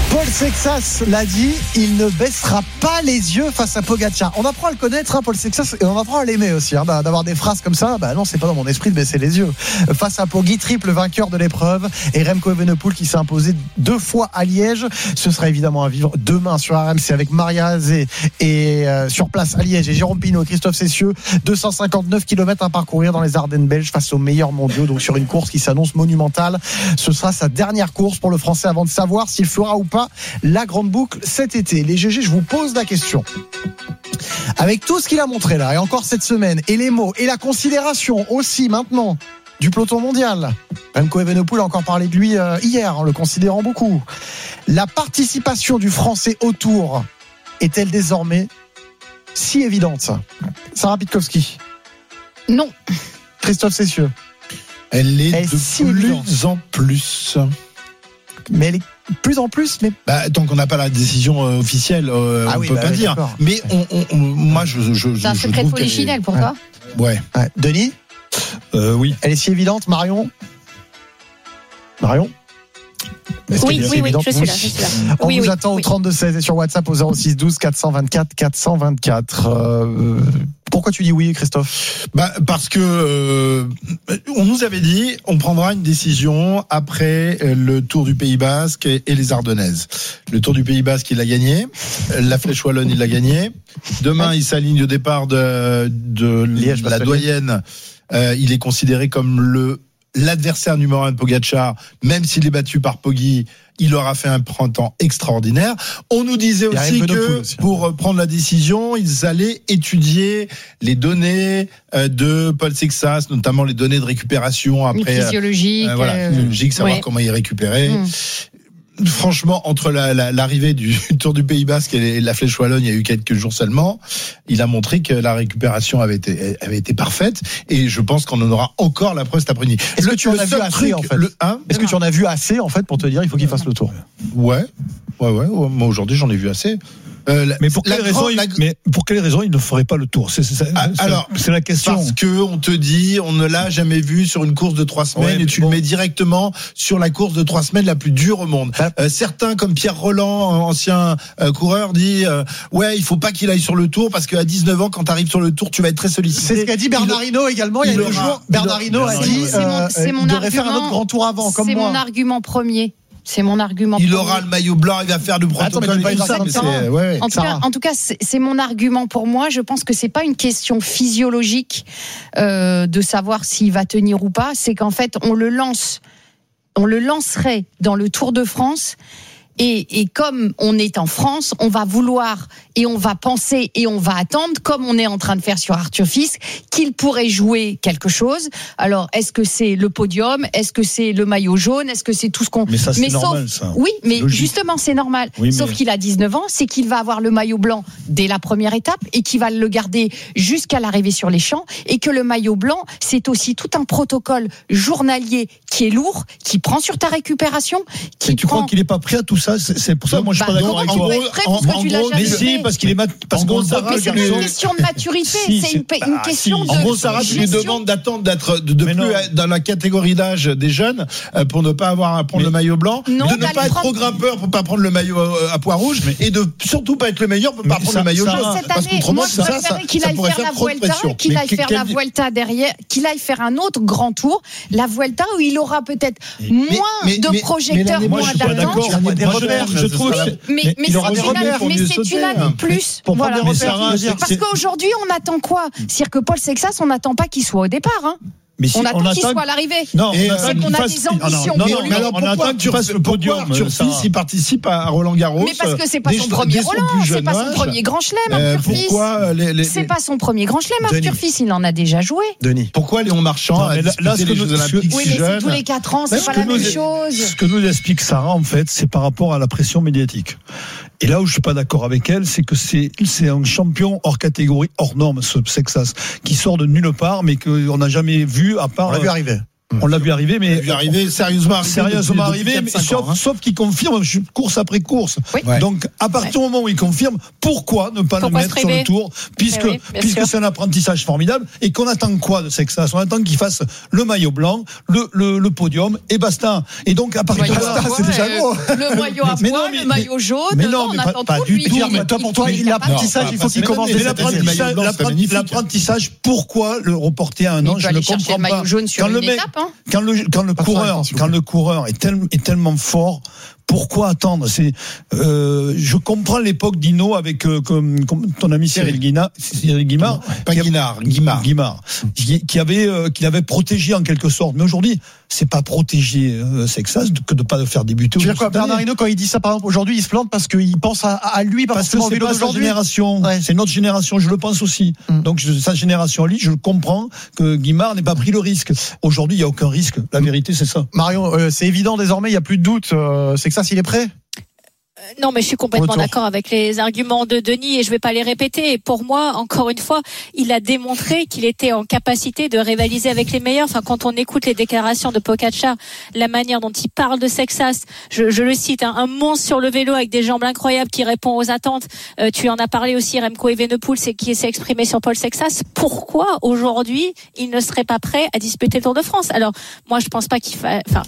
Paul Sexas l'a dit, il ne baissera pas les yeux face à Pogacar. On apprend à le connaître, hein, Paul Sexas, et on apprend à l'aimer aussi. Hein, d'avoir des phrases comme ça, bah non, c'est pas dans mon esprit de baisser les yeux. Face à Poggi, triple vainqueur de l'épreuve, et Remco Evenepoel qui s'est imposé deux fois à Liège. Ce sera évidemment à vivre demain sur R M C avec Maria Azé et euh, sur place à Liège et Jérôme Pinault, Christophe Cessieux. deux cent cinquante-neuf kilomètres à parcourir dans les Ardennes belges face aux meilleurs mondiaux, donc sur une course qui s'annonce monumentale. Ce sera sa dernière course pour le Français avant de savoir s'il fera ou pas la grande boucle cet été. Les G G, je vous pose la question. Avec tout ce qu'il a montré là, et encore cette semaine, et les mots, et la considération aussi maintenant du peloton mondial, Remco Evenepoel a encore parlé de lui euh, hier, en le considérant beaucoup. La participation du Français au Tour est-elle désormais si évidente? Sarah Pitkowski. Non. Christophe Cessieux. Elle est Elle est de si plus évidente. en plus. Mais elle est de plus en plus, mais Bah, tant qu'on n'a pas la décision euh, officielle, euh, Ah on oui, peut bah pas oui, dire. d'accord. Mais on, on, on- moi, je, je, je, C'est un je secret de trouve qu'elle est- polichinelle pour Ouais. toi. Ouais. ouais. Denis, Euh, oui. elle est si évidente, Marion. Marion. Est-ce Oui, qu'elle est si oui, oui, évidente? je suis là, je suis là. On Oui, vous oui, attend au oui. trente-deux seize et sur WhatsApp au zéro six douze quatre cent vingt-quatre quatre cent vingt-quatre. Euh, pourquoi tu dis oui, Christophe? Bah, parce que euh, on nous avait dit, on prendra une décision après euh, le Tour du Pays Basque et, et les Ardennaises. Le Tour du Pays Basque, il l'a gagné. La Flèche Wallonne, il l'a gagné. Demain, il s'aligne au départ de, de Liège, la Bastogne. doyenne. Euh, il est considéré comme le l'adversaire numéro un de Pogacar, même s'il est battu par Poggi, il aura fait un printemps extraordinaire. On nous disait Il y a aussi Evenepoel que aussi. pour prendre la décision, ils allaient étudier les données euh, de Paul Sexas, notamment les données de récupération après. Physiologique. euh, voilà, euh, physiologique, savoir ouais. comment il récupérait. Mm. Franchement, entre la, la, l'arrivée du Tour du Pays Basque et la Flèche Wallonne, il y a eu quelques jours seulement. Il a montré que la récupération avait été, avait été parfaite, et je pense qu'on en aura encore la preuve cet après-midi. Est-ce Le- que tu en le as vu seul assez, truc, en fait le, hein Est-ce que tu en as vu assez en fait pour te dire il faut qu'il fasse le tour? Ouais, ouais, ouais, ouais. Moi aujourd'hui, j'en ai vu assez. Euh, la- Mais pour la quelle raison, grande- il, la- mais pour quelle raison il ne ferait pas le tour? C'est, c'est, c'est, Ah, c'est- alors, c'est la question. Parce que on te dit, on ne l'a jamais vu sur une course de trois semaines, Ouais, et tu bon. le mets directement sur la course de trois semaines la plus dure au monde. Ah. Euh, certains, comme Pierre Roland, ancien euh, coureur, dit euh, ouais, il faut pas qu'il aille sur le Tour parce qu'à dix-neuf ans, quand tu arrives sur le Tour, tu vas être très sollicité. C'est ce qu'a dit Bernard Hinault également il y a il deux aura- jours. il Bernard aura- Hinault a Bernard dit Hinault, c'est mon- euh, c'est mon il devrait faire un argument. autre grand tour avant, comme C'est moi. mon argument premier. C'est mon argument Il premier. aura le maillot blanc, il va faire le Attends, mais protocole tu vas et tout pas ça. dire mais ça, c'est- ouais, ouais. En tout, Sarah. cas, en tout cas, c'est c'est mon argument pour moi. Je pense que c'est pas une question physiologique euh, de savoir s'il va tenir ou pas. C'est qu'en fait, on le lance, on le lancerait dans le Tour de France. Et, et comme on est en France, on va vouloir et on va penser et on va attendre, comme on est en train de faire sur Arthur Fils, qu'il pourrait jouer quelque chose. Alors, est-ce que c'est le podium? Est-ce que c'est le maillot jaune? Est-ce que c'est tout ce qu'on... Mais ça, c'est sauf- normal, ça. Oui, mais Logique. justement, c'est normal. Oui, Sauf mais- qu'il a dix-neuf ans, c'est qu'il va avoir le maillot blanc dès la première étape et qu'il va le garder jusqu'à l'arrivée sur les champs, et que le maillot blanc, c'est aussi tout un protocole journalier qui est lourd, qui prend sur ta récupération, qui Et tu prend... crois qu'il est pas prêt à tout ça? C'est, c'est pour ça que moi je suis Bah, pas d'accord comment avec tu toi. peux être prêt parce que en tu l'as gros, jamais Mais si, fait. parce qu'il est mat- parce En qu'on gros, le Sarah, voit Mais que c'est le pas garçon- une question de maturité, Si, c'est une, c'est- une bah, question si. de En gros, Sarah, tu lui gestion. demandes d'attendre d'être de, de Mais plus non. être dans la catégorie d'âge des jeunes euh, pour ne pas avoir à prendre Mais- le maillot blanc, Non, de ne d'aller pas être prendre- trop grimpeur pour pas prendre le maillot euh, à pois rouge, et de surtout pas être le meilleur pour pas Mais prendre ça- le maillot ça- jaune. Cette Parce année, qu'autrement, moi, je ça, ça, préférais qu'il ça aille pourrait faire la trop de Vuelta, pression. qu'il Mais aille que- faire quel- la Vuelta derrière, qu'il aille faire un autre grand tour, la Vuelta où il aura peut-être moins mais- de mais- projecteurs, mais Moi, moins je suis pas d'attente. d'accord. Tu as Moi, des je- repères, je ça trouve sera que- la- Mais, mais mais il c'est aura des une, repères année- pour mais mieux c'est sauter, une année hein. de plus. Pour prendre Voilà. des Mais repères, Sarah, tu veux dire. Parce c'est- qu'aujourd'hui, on attend quoi? C'est-à-dire que Paul Sexas, on n'attend pas qu'il soit au départ. Hein. Mais si On attend qu'il attend- soit à l'arrivée. Non, Et, on euh, attend c'est qu'il qu'on a fasse- des ambitions Ah, non, pour non, lui. non, alors on pourquoi attend qu'il fasse le podium. Arthur Sarah. Fils, il participe à Roland Garros. Mais parce que c'est pas dès- son dès premier son Roland, plus c'est jeune pas son âge. premier grand chelem, Euh, Arthur Fils. Pourquoi les, les- C'est pas son premier grand chelem, Denis. Arthur Fils, il en a déjà joué. Denis. pourquoi Léon Marchand Non, a mais là- disputé là, ce les que Jeux nous- ce- Olympiques Oui, si mais c'est jeune tous les quatre ans, c'est Ce pas que la nous- même chose. Ce que nous explique Sarah, en fait, c'est par rapport à la pression médiatique. Et là où je suis pas d'accord avec elle, c'est que c'est, c'est un champion hors catégorie, hors norme, ce Sexas, qui sort de nulle part, mais qu'on n'a jamais vu à part. On l'a vu arriver. On l'a vu arriver, mais. Vu arriver, sérieusement arriver. Sérieusement depuis, arriver, depuis mais sauf, ans, hein. sauf qu'il confirme course après course. Oui. Ouais. Donc, à partir du moment où il confirme, pourquoi ne pas Pourquoi le mettre se sur le priver tour, puisque, Eh oui, bien puisque sûr. c'est un apprentissage formidable et qu'on attend quoi de Sexas? On attend qu'il fasse le maillot blanc, le, le, le podium et basta. Et donc, à partir de Maillot là, à pois, c'est déjà euh, beau. Le maillot à Mais non, pois, mais- le maillot jaune. mais non, mais on pas- attend pas tout du de lui. tout. Il est- Mais toi, pour il- toi, il est l'apprentissage, capable. il faut qu'il Mais commence non, dès mais cette l'apprentissage- année. le maillot blanc, c'est l'apprenti- magnifique. l'apprentissage, pourquoi le reporter à un Mais an? il Je doit ne aller chercher comprends le maillot pas. jaune sur Quand le une mec- étape, hein. Quand le, quand le Pas trop coureur, longtemps, s'il vous quand plaît. le coureur est, tel- est tellement fort, pourquoi attendre? C'est, euh, je comprends l'époque d'Hino avec euh, comme, comme ton ami Cyril Guimard, Cyril Guimard, Pas qui a- Guinard, Guimard. Guimard, qui, qui avait, euh, qui l'avait protégé en quelque sorte. Mais aujourd'hui, c'est pas protéger euh, Sexas que de pas le faire débuter. Tu veux dire au quoi, cette année. Bernard Hinault, quand il dit ça, par exemple, aujourd'hui, il se plante parce qu'il pense à, à lui, pas Parce que forcément au c'est vélo pas sa d'aujourd'hui. génération, Ouais. c'est notre génération, je le pense aussi. Mm. Donc je- sa génération, lui, je comprends que Guimard n'ait pas pris le risque. Aujourd'hui, il n'y a aucun risque. La vérité, c'est ça. Marion, euh, c'est évident désormais, il n'y a plus de doute. Euh, c'est que ça, s'il est prêt. Non, mais je suis complètement Retour. d'accord avec les arguments de Denis et je vais pas les répéter. Et pour moi, encore une fois, il a démontré qu'il était en capacité de rivaliser avec les meilleurs. Enfin, quand on écoute les déclarations de Pogačar, la manière dont il parle de Sexas, je, je le cite, hein, un monstre sur le vélo avec des jambes incroyables qui répond aux attentes. Euh, tu en as parlé aussi, Remco Evenepoel, c'est qui s'est exprimé sur Paul Sexas. Pourquoi aujourd'hui il ne serait pas prêt à disputer le Tour de France? Alors, moi, je pense pas qu'il fa... enfin,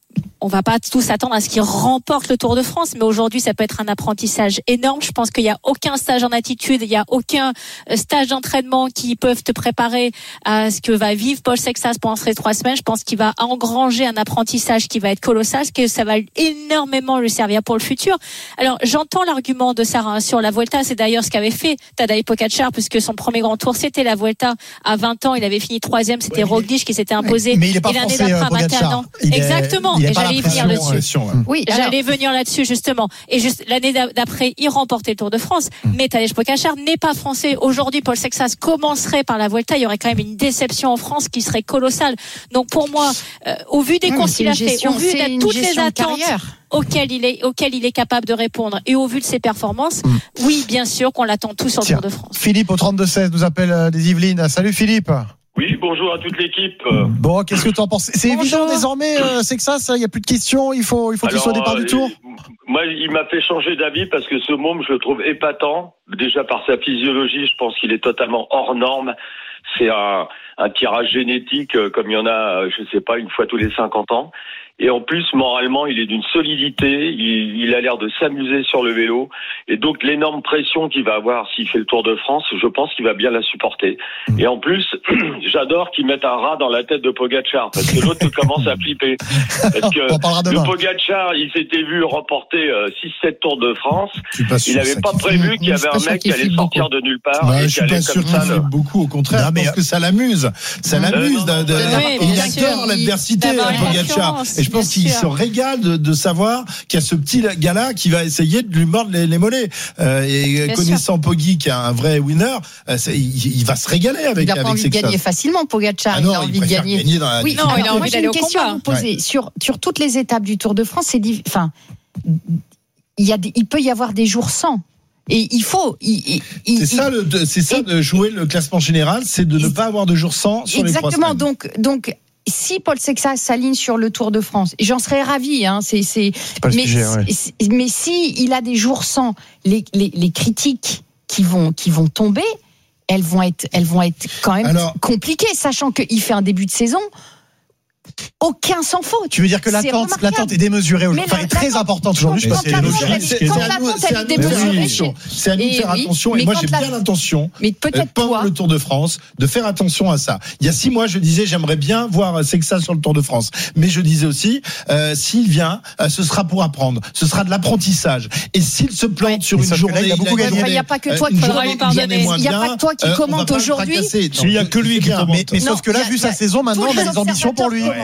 on va pas tous attendre à ce qu'il remporte le Tour de France, mais aujourd'hui, ça peut être un apprentissage énorme. Je pense qu'il y a aucun stage en attitude, il y a aucun stage d'entraînement qui peuvent te préparer à ce que va vivre Paul Sexas pendant ces trois semaines. Je pense qu'il va engranger un apprentissage qui va être colossal, que ça va énormément lui servir pour le futur. Alors, j'entends l'argument de Sarah sur la Vuelta. C'est d'ailleurs ce qu'avait fait Tadej Pogačar, puisque son premier grand tour, c'était la Vuelta à vingt ans. Il avait fini troisième. C'était Ouais, Roglic qui s'était imposé. Mais il est pas Et l'année français, d'après, euh, à vingt et un Pogačar. ans. Il est- Exactement. il est Et pas j'allais y la venir pression, là-dessus. Pression, ouais. Oui, alors, J'allais venir là-dessus justement. Et juste l'année d'a- d'après, il remportait le Tour de France. Mm. Mais Tadej Pogačar n'est pas français. Aujourd'hui, Paul Sexas commencerait par la Vuelta. Il y aurait quand même une déception en France qui serait colossale. Donc pour moi, euh, au vu des oui, mais courses c'est qu'il une a fait, gestion- au vu c'est de une toutes les gestion de attentes carrière. auxquelles il est, auxquelles il est capable de répondre, et au vu de ses performances, Mm. oui, bien sûr qu'on l'attend tous sur le Tiens. Tour de France. Philippe au trente-deux seize nous appelle euh, des Yvelines. Salut Philippe. Oui, bonjour à toute l'équipe. Bon, qu'est-ce que tu en penses? C'est Bonjour. évident désormais, euh, c'est que ça, ça, il n'y a plus de questions, il faut, il faut qu'il soit au départ euh, du tour. Moi, il m'a fait changer d'avis parce que ce môme, je le trouve épatant. Déjà par sa physiologie, je pense qu'il est totalement hors norme. C'est un, un tirage génétique euh, comme il y en a, euh, je sais pas, une fois tous les cinquante ans. Et en plus, moralement, il est d'une solidité. Il, il a l'air de s'amuser sur le vélo. Et donc, l'énorme pression qu'il va avoir s'il fait le Tour de France, je pense qu'il va bien la supporter. Et en plus, j'adore qu'il mette un rat dans la tête de Pogačar parce que l'autre commence à flipper. Parce que On en parlera le demain. Pogačar, il s'était vu remporter euh, six sept Tours de France. Je suis pas sûr Il n'avait ça pas qu'il prévu qu'il y Je suis avait pas un sûr mec qu'il qui allait flippe sortir de nulle part Ouais, et je qui suis allait pas sûr comme qu'il ça. flippe le- beaucoup, au contraire, Non, mais- je pense que ça l'amuse. Ça Mmh. l'amuse. Euh, non, de- de- non, oui, il bien adore sûr. l'adversité, D'avoir une Pogačar. confiance, Et je pense bien qu'il sûr. se régale de, de savoir qu'il y a ce petit gars-là qui va essayer de lui mordre les, les mollets. Euh, et Bien connaissant Poggi, qui est un vrai winner, euh, c'est- il, il va se régaler avec, il n'a pas avec envie de Sexas. gagner facilement, Pogačar. Ah il non, a il envie de préfère gagner. gagner dans la Oui, Non, il a alors, envie moi, j'ai d'aller une au question combat. à vous poser. Sur, sur toutes les étapes du Tour de France, c'est diff- enfin, il, y a des- il peut y avoir des jours sans. Et il faut. Il, il, C'est il- ça, le, de- c'est ça et- de jouer le classement général, c'est de ne pas avoir de jour sans sur les trois Exactement. semaines. Donc, donc, si Paul Sexas s'aligne sur le Tour de France, et j'en serais ravi. Hein, c'est, c'est. C'est pas le Mais, sujet, ouais. si- mais si il a des jours sans, les, les, les critiques qui vont, qui vont tomber, elles vont être, elles vont être quand même Alors- compliquées, sachant qu'il fait un début de saison. Aucun s'en faut. Tu veux dire que C'est l'attente, remarquable. l'attente est démesurée aujourd'hui, Mais enfin, la- est très l'attente- importante aujourd'hui. Je Quand pense que c'est l'attente, logique. elle- C'est quand à nous- l'attente, c'est elle à est nous de faire démesurée, attention. C'est à nous de Et faire oui, attention. mais Et moi, quand j'ai la- bien l'intention, Mais peut-être pendant toi. le Tour de France, de faire attention à ça. Il y a six mois, je disais, j'aimerais bien voir Sexas sur le Tour de France. Mais je disais aussi, euh, s'il vient, euh, ce sera pour apprendre. Ce sera de l'apprentissage. Et s'il se plante sur Mais une sauf que là, journée, il a beaucoup gagné. Il n'y a pas que toi une qui faudra journée- lui pardonner. une journée moins Il y a pas bien, que toi qui euh, on va commente pas le aujourd'hui. fracasser. Il y a que lui C'est qui bien. commente. Mais, mais Non, sauf que là, il y a- vu sa il y a saison, maintenant, tous on a les des ambitions pour lui. observateurs commentent.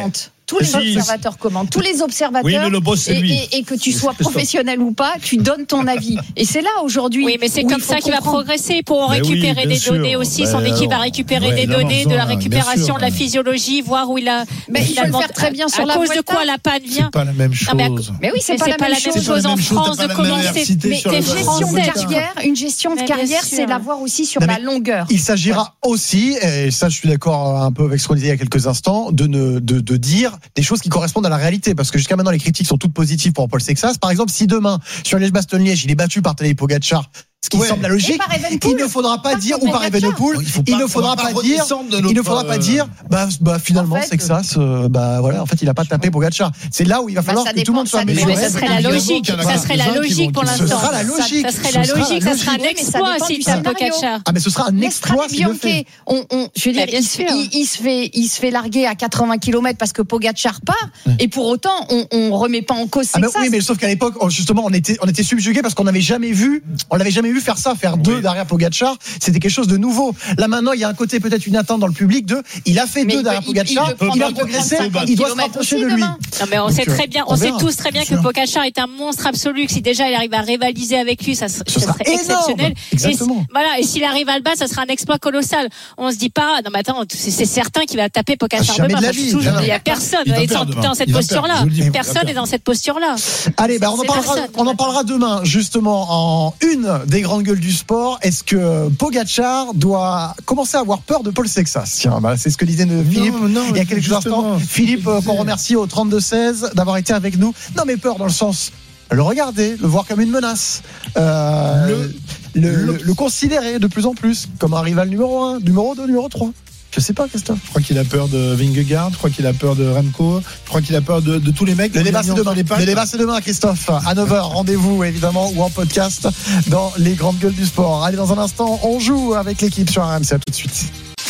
tous les Si, observateurs commentent, tous les observateurs. Oui, mais le boss, c'est et, lui. et, et que tu C'est sois Christophe. professionnel ou pas, tu donnes ton avis. Et c'est là aujourd'hui. Oui, mais c'est où comme il faut ça qu'il va comprendre. progresser pour Mais oui, récupérer bien des sûr. données aussi. Ben Son équipe va alors, récupérer ouais, des évidemment, données, de la bien récupération, sûr. de la physiologie, voir où il a. Mais il faut le finalement, faire très bien sur à la cause de Vuelta. quoi la panne vient. C'est pas la même Non, mais à- chose. Mais oui, c'est Mais pas, c'est la pas même la même chose. C'est pas la chose en même chose, France t'as de pas la même commencer. diversité Mais sur t'es le- Une gestion de français. carrière, une gestion de Mais bien carrière, sûr. c'est l'avoir aussi sur Non, la mais longueur. Il s'agira aussi, et ça je suis d'accord un peu avec ce qu'on disait il y a quelques instants, de, ne, de, de dire des choses qui correspondent à la réalité. Parce que jusqu'à maintenant, les critiques sont toutes positives pour Paul Sexas. Par exemple, si demain, sur Liège-Bastogne-Liège, il est battu par Tadej Pogacar, ce qui Ouais. semble la Et logique, par Evenepoel. il ne faudra pas Pas dire, pour ou par Pogacar. Evenepoel, Il faut il pas- ne on faudra va pas pas dire, redescendre de il ne notre, faudra pas euh, dire, bah, bah finalement, En fait, Sexas, euh, bah voilà, en fait, il a pas tapé Pogacar. C'est là où il va Bah, falloir ça que tout le dépend- monde soit ça Mais, dépend mesuré. mais ça serait la Évidemment logique. qu'il y en a Ça serait la quelques-uns qui logique vont- pour qui- Ce l'instant. sera la logique. Ça serait Ce la sera logique. Ça serait un Oui, mais ça exploit dépend s'il du tape scénario. Pogacar. Ah, mais ce sera un exploit s'il le fait. Bianchi, on, on, je veux dire, Bah, bien il, se- sûr. il, il se fait, il se fait larguer à quatre-vingts kilomètres parce que Pogacar part, et pour autant, on, on remet pas en cause Ah mais Sexas. oui, mais sauf qu'à l'époque, oh, justement, on était, on était subjugués parce qu'on n'avait jamais vu, on l'avait jamais vu faire ça, faire deux derrière Pogacar. C'était quelque chose de nouveau. Là maintenant, il y a un côté peut-être une attente dans le public de, il a fait Mais deux il derrière peut- il- il Pogacar, peut il, prendre- a il peut progressé, prendre cinquante il doit se kilomètres rapprocher aussi de lui. demain. Non, mais on Donc, sait euh, très bien, on on sait verra. tous très bien que Sûr. Pogacar est un monstre absolu, que si déjà il arrive à rivaliser avec lui, ça, se- Ce ça sera serait énorme. exceptionnel. Exactement. Et, voilà, et s'il arrive à le battre, ça sera un exploit colossal. On se dit pas, non mais attends, c'est c'est certain qu'il va taper Pogacar Jamais demain. de la Moi, je vie. suis toujours- Non, non. Il y a personne Il va dans- perdre dans demain. cette Il va posture-là. perdre, je vous le dis, il va Personne perdre. n'est dans cette posture-là. Allez, bah, on en C'est parlera, personne, on en ouais. parlera demain, justement, en une des grandes gueules du sport. Est-ce que Pogacar doit commencer à avoir peur de Paul Sexas? Tiens, bah, c'est ce que disait de Philippe Non, non, il y a quelques justement. instants. Philippe, euh, qu'on remercie au trente-deux seize d'avoir été avec nous. Non, mais peur dans le sens, le regarder, le voir comme une menace, euh, le, le, le, le considérer de plus en plus comme un rival numéro un, numéro deux, numéro trois. Je sais pas, Christophe. Je crois qu'il a peur de Vingegaard, je crois qu'il a peur de Remco, je crois qu'il a peur de, de tous les mecs. Le qui débat, ont c'est mis demain. entre les pattes. Le débat, c'est demain, Christophe. À neuf heures, rendez-vous, évidemment, ou en podcast dans les grandes gueules du sport. Allez, dans un instant, on joue avec l'équipe sur R M C. À tout de suite.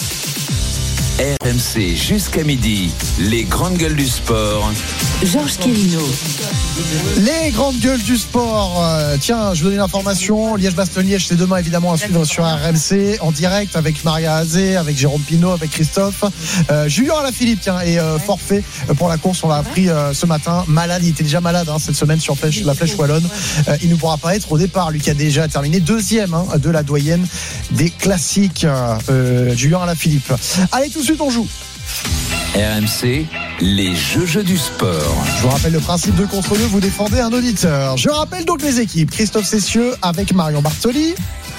R M C jusqu'à midi, les grandes gueules du sport. Georges Quérino. Les grandes gueules du sport. Euh, tiens, je vous donne une information. Liège-Bastogne-Liège, c'est demain, évidemment, à suivre sur R M C, en direct, avec Maria Azé, avec Jérôme Pinault, avec Christophe. Euh, Julien Alaphilippe, tiens, est euh, forfait pour la course. On l'a appris euh, ce matin. Malade, il était déjà malade hein, cette semaine sur flèche, la flèche wallonne. Euh, il ne pourra pas être au départ. Lui qui a déjà terminé deuxième hein, de la doyenne des classiques. Euh, Julien Alaphilippe. Allez, tout de suite, on joue. R M C, les jeux jeux du sport. Je vous rappelle le principe de contre deux, vous défendez un auditeur. Je rappelle donc les équipes. Christophe Cessieux avec Marion Bartoli.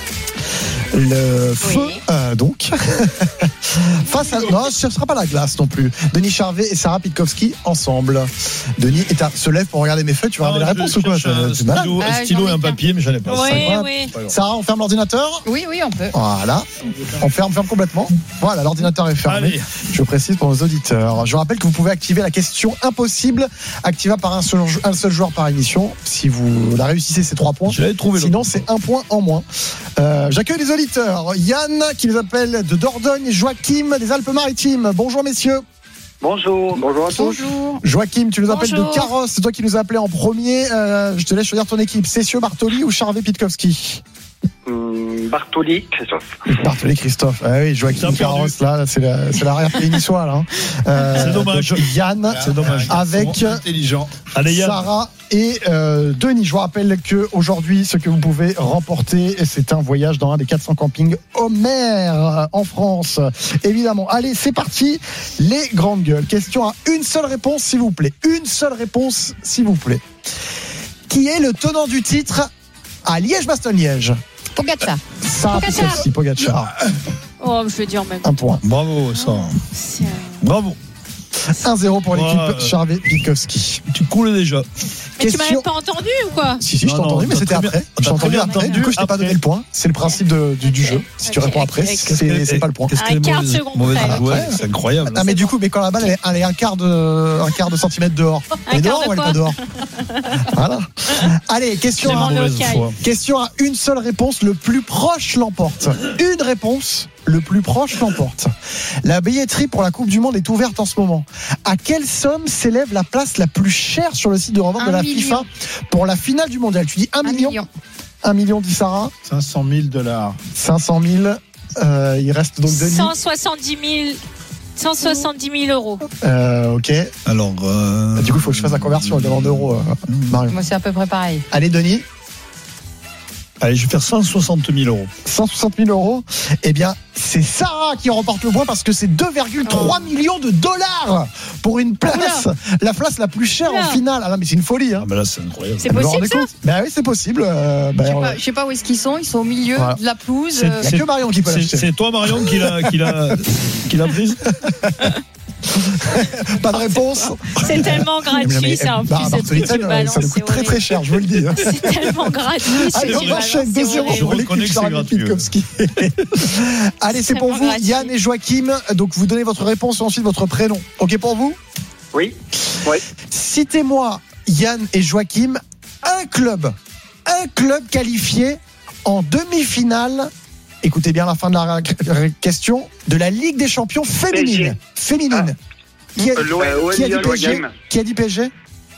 Le feu, Oui. euh, donc. Face à. Non, ce ne sera pas la glace non plus. Denis Charvet et Sarah Pitkowski ensemble. Denis est à... se lève pour regarder mes feuilles. Tu vas regarder les réponses ou quoi? Un C'est malade. stylo, un Ah, stylo j'en ai et un plein. papier, mais j'en ai pas. Oui, incroyable. oui. Sarah, on ferme l'ordinateur. Oui, oui, on peut. Voilà. On ferme, ferme complètement. Voilà, l'ordinateur est fermé. Allez. Je précise pour nos auditeurs. Je rappelle que vous pouvez activer la question impossible, activable par un seul, un seul joueur par émission. Si vous la réussissez, c'est trois points. Je l'avais trouvé, Sinon, c'est un point en moins. Euh, J'accueille les auditeurs. Yann, qui nous appelle de Dordogne, Joachim des Alpes-Maritimes. Bonjour, messieurs. Bonjour, bonjour à tous. Bonjour. Joachim, tu nous appelles Bonjour. de Carrosse. C'est toi qui nous as appelé en premier. Euh, je te laisse choisir ton équipe. Cessieux, Bartoli ou Charvet, Pitkowski? Hum, Bartoli, Christophe. Bartoli Christophe. Ah oui, Joachim Bien Carrosse, là, c'est la- c'est l'arrière-pays niçois, là. hein. Euh, C'est dommage. donc, Yann, C'est dommage. avec Intelligent. Allez, Yann. Sarah et euh, Denis. Je vous rappelle que aujourd'hui, ce que vous pouvez remporter, c'est un voyage dans un des quatre cents campings Homer euh, en France. Évidemment. Allez, c'est parti. Les grandes gueules. Question à une seule réponse, s'il vous plaît. Une seule réponse, s'il vous plaît. Qui est le tenant du titre à Liège-Bastogne-Liège? Pogacar. Sarah Pogacar. Pitkowski, Pogacar. Oh, je veux dire même. Un point. Bravo, ça. C'est, euh, Bravo. un zéro pour l'équipe Ouais. Charvet Pitkowski. Tu coules déjà. Mais tu m'as Question- même pas entendu ou quoi? Si, si, je Non, t'ai non, entendu, mais t'as c'était très bien- après. t'as Je t'ai entendu très bien après. entendu Du coup, je t'ai pas après. donné le point. C'est le principe de- du, du Ok. jeu. Si tu Ok. réponds après, Ok. c'est c'est pas le point. Qu'est-ce Un qu'elle est quart de mauvaise, seconde mauvaise près. joueuse, c'est incroyable. Ah, mais du coup, mais quand la balle elle est, elle est un quart de un quart de centimètre dehors. Elle est quart dehors de ou elle est quoi pas dehors? Voilà. Allez, question Je à, demande Mauvaise local. foi. question à une seule réponse. Le plus proche l'emporte. Une réponse. Le plus proche l'emporte. La billetterie pour la Coupe du Monde est ouverte en ce moment. À quelle somme s'élève la place la plus chère sur le site de revente Un de la million. FIFA pour la finale du mondial? Tu dis un Un million? million. Un million, dit Sarah. cinq cent mille dollars. cinq cent mille. Euh, il reste donc Denis. cent soixante-dix mille cent soixante-dix mille euros. Euh, ok. Alors, euh... Du coup, il faut que je fasse la conversion en euros, euh, Marion. Moi, c'est à peu près pareil. Allez, Denis. Allez, je vais faire cent soixante mille euros. cent soixante mille euros. Eh bien, c'est Sarah qui remporte le point parce que c'est deux virgule trois oh. millions de dollars pour une place. Oula. La place la plus chère Oula. en finale. Ah non, mais c'est une folie. Hein. Ah, mais là, c'est incroyable. C'est possible, ça? Ben oui, c'est possible. Euh, ben, je, sais pas, je sais pas où est-ce qu'ils sont. Ils sont au milieu voilà. de la pelouse. C'est, il n'y a que Marion qui peut c'est, l'acheter. C'est toi, Marion, qui l'a, qui l'a, qui l'a prise. Pas de réponse. C'est tellement gratuit, ça. En bah, plus, ce truc, tu le balances, ça nous coûte très très cher, je vous le dis. C'est tellement gratuit. Allez, on enchaîne deux zéro pour l'équipe Charles Pitkowski. Allez, c'est pour vous, gratuit. Yann et Joachim. Donc, vous donnez votre réponse et ensuite votre prénom. OK pour vous? Oui. Oui. Citez-moi, Yann et Joachim, un club, un club qualifié en demi-finale. Écoutez bien la fin de la question de la Ligue des Champions féminine. P S G. Féminine. Ah. Qui, a, euh, qui, a dit P S G qui a dit P S G?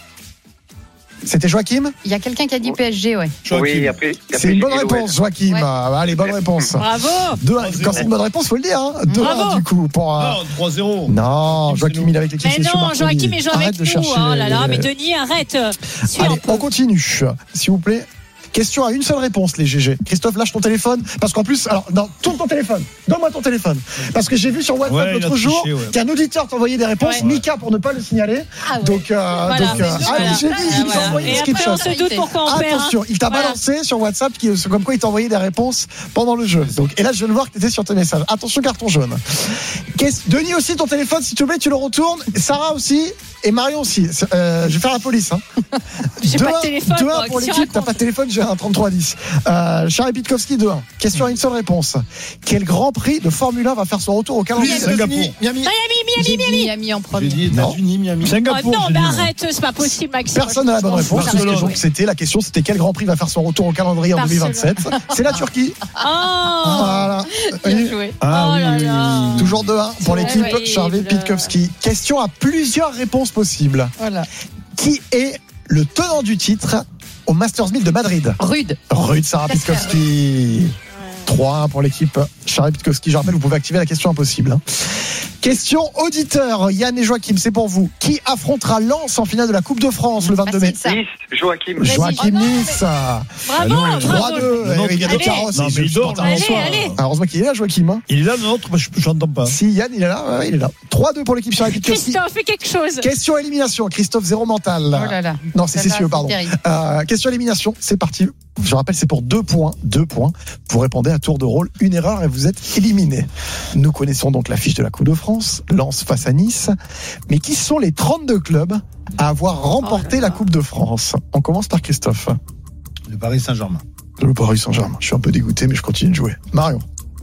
C'était Joachim? Il y a quelqu'un qui a dit P S G, ouais. Oui, après. C'est une bonne réponse, Joachim. Ouais. Allez, bonne réponse. Bravo. deux un. Quand c'est une bonne réponse, faut le dire. Hein. deux un du coup. Pour, euh... Non, trois zéro. Non, Joachim, il est avec l'équipe. Mais non, Joachim est joué avec nous. Oh là là, mais Denis, arrête. Allez, on continue, s'il vous plaît. Question à une seule réponse, les G G. Christophe, lâche ton téléphone. Parce qu'en plus, alors, non, tourne ton téléphone. Donne-moi ton téléphone. Parce que j'ai vu sur WhatsApp ouais, l'autre jour ouais. qu'un auditeur t'envoyait des réponses. Ouais. Mika, pour ne pas le signaler. Ah ouais. Donc, euh, voilà, donc, euh, ah, voilà. j'ai vu, il voilà. t'a envoyé des screenshots. On se doute pourquoi on perd. Attention, il t'a voilà. balancé sur WhatsApp, qui, comme quoi il t'a envoyé des réponses pendant le jeu. Donc, et là, je viens de voir que t'étais sur tes messages. Attention, carton jaune. Qu'est-ce... Denis aussi, ton téléphone, s'il te plaît, tu le retournes. Sarah aussi. Et Marion aussi. Euh, je vais faire la police. Hein. J'ai pas de téléphone. deux un pour l'équipe. T'as pas de téléphone, j'ai un trente-trois dix. Euh, Charles Pitkowski, deux un. Question à une seule réponse. Quel Grand Prix de Formule un va faire son retour au calendrier? Singapour. Miami. Miami, Miami, Miami. Miami en premier. J'ai dit États-Unis, Miami. Singapour. Oh non, mais arrête, c'est pas possible, Maxime. Personne n'a la bonne réponse. Donc c'était la question, c'était quel Grand Prix va faire son retour au calendrier en deux mille vingt-sept? C'est la Turquie. Oh. Voilà. Bien joué. Ah, oh oui, là là. oui. Toujours deux un pour l'équipe Charles Pitkowski. Question à plusieurs réponses possibles. Voilà. Qui est le tenant du titre au Masters mille de Madrid? Rude. Rude, Sarah Pitkowski. trois un pour l'équipe Charles Pitkowski. Je rappelle, vous pouvez activer la question impossible. Hein. Question auditeur, Yann et Joachim, c'est pour vous. Qui affrontera Lens en finale de la Coupe de France le vingt-deux mai? Nice, Joachim. Joachim oh Nice. Bravo, bravo. trois deux. Il y a des carrosses. Non, mais il dort, allez, allez. Heureusement qu'il est là, Joachim. Hein. Il est là, le nôtre, je n'entends pas. Si, Yann, il est là, ouais, il est là. trois deux pour l'équipe Charles Pitkowski. Christophe, fais quelque chose. Question élimination. Christophe, zéro mental. Oh là là. Non, c'est Cessieux, pardon. Euh, question élimination, c'est parti. Je rappelle, c'est pour deux points. Deux points. Vous répondez à tour de rôle, une erreur et vous êtes éliminé. Nous connaissons donc l'affiche de la Coupe de France, Lens face à Nice. Mais qui sont les trente-deux clubs à avoir remporté oh là là. la Coupe de France? On commence par Christophe. Le Paris Saint-Germain. Le Paris Saint-Germain. Je suis un peu dégoûté, mais je continue de jouer. Marion.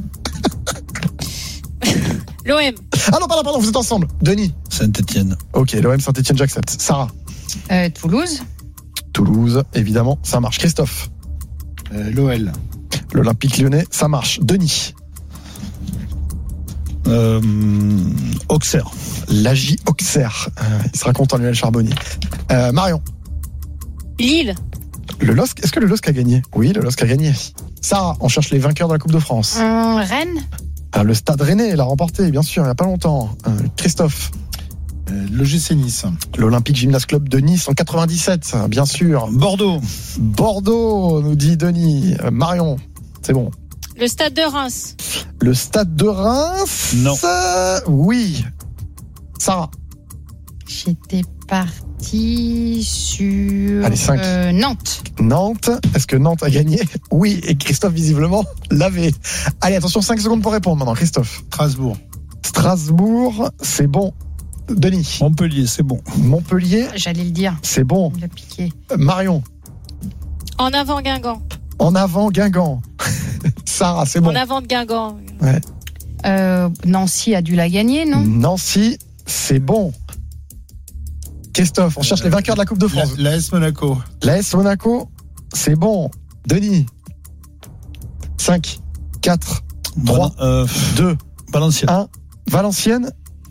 L'O M. Ah non, pardon, pardon, vous êtes ensemble. Denis. Saint-Etienne. Ok, l'O M, Saint-Etienne, j'accepte. Sarah. Euh, Toulouse. Toulouse, évidemment, ça marche. Christophe. Euh, L'O L. L'Olympique Lyonnais, ça marche. Denis. Euh, Auxerre. L'A J Auxerre. Euh, il sera content, Lionel Charbonnier. Euh, Marion. Lille. Le L O S C, est-ce que le L O S C a gagné? Oui, le L O S C a gagné. Sarah, on cherche les vainqueurs de la Coupe de France. Euh, Rennes. Ah, le Stade Rennais l'a remporté, bien sûr, il n'y a pas longtemps. Euh, Christophe. Euh, L'O G C Nice. L'Olympique Gymnase Club de Nice en quatre-vingt-dix-sept, bien sûr. Bordeaux. Bordeaux, nous dit Denis. Euh, Marion, c'est bon. Le Stade de Reims. Le Stade de Reims. Non. Euh, oui. Sarah. J'étais parti sur Allez, cinq. Euh, Nantes. Nantes. Est-ce que Nantes a gagné? Oui. Et Christophe, visiblement, l'avait. Allez, attention, cinq secondes pour répondre maintenant. Christophe. Strasbourg. Strasbourg, c'est bon. Denis. Montpellier, c'est bon. Montpellier. J'allais le dire. C'est bon. Il a piqué. Marion. En avant Guingamp. En avant Guingamp. Sarah, c'est bon. En avant de Guingamp. Ouais. Euh, Nancy a dû la gagner, non? Nancy, c'est bon. Christophe, on cherche euh, les vainqueurs de la Coupe de France. L'A S Monaco. L'A S Monaco, c'est bon. Denis. cinq, quatre, trois, euh, deux, Valenciennes. un. Valenciennes.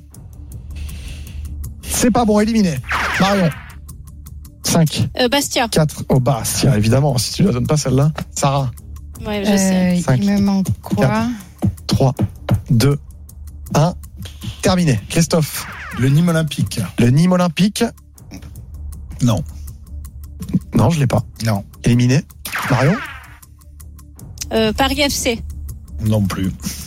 C'est pas bon, éliminé. Marion. cinq. Euh, Bastia. quatre. Oh, Bastia, évidemment. Si tu la donnes pas celle-là. Sarah. Ouais, je euh, sais. cinq, il me manque quoi? trois, deux, un. Terminé. Christophe. Le Nîmes Olympique. Le Nîmes Olympique. Non. Non, je l'ai pas. Non. Éliminé. Marion. Euh, Paris F C. Non plus.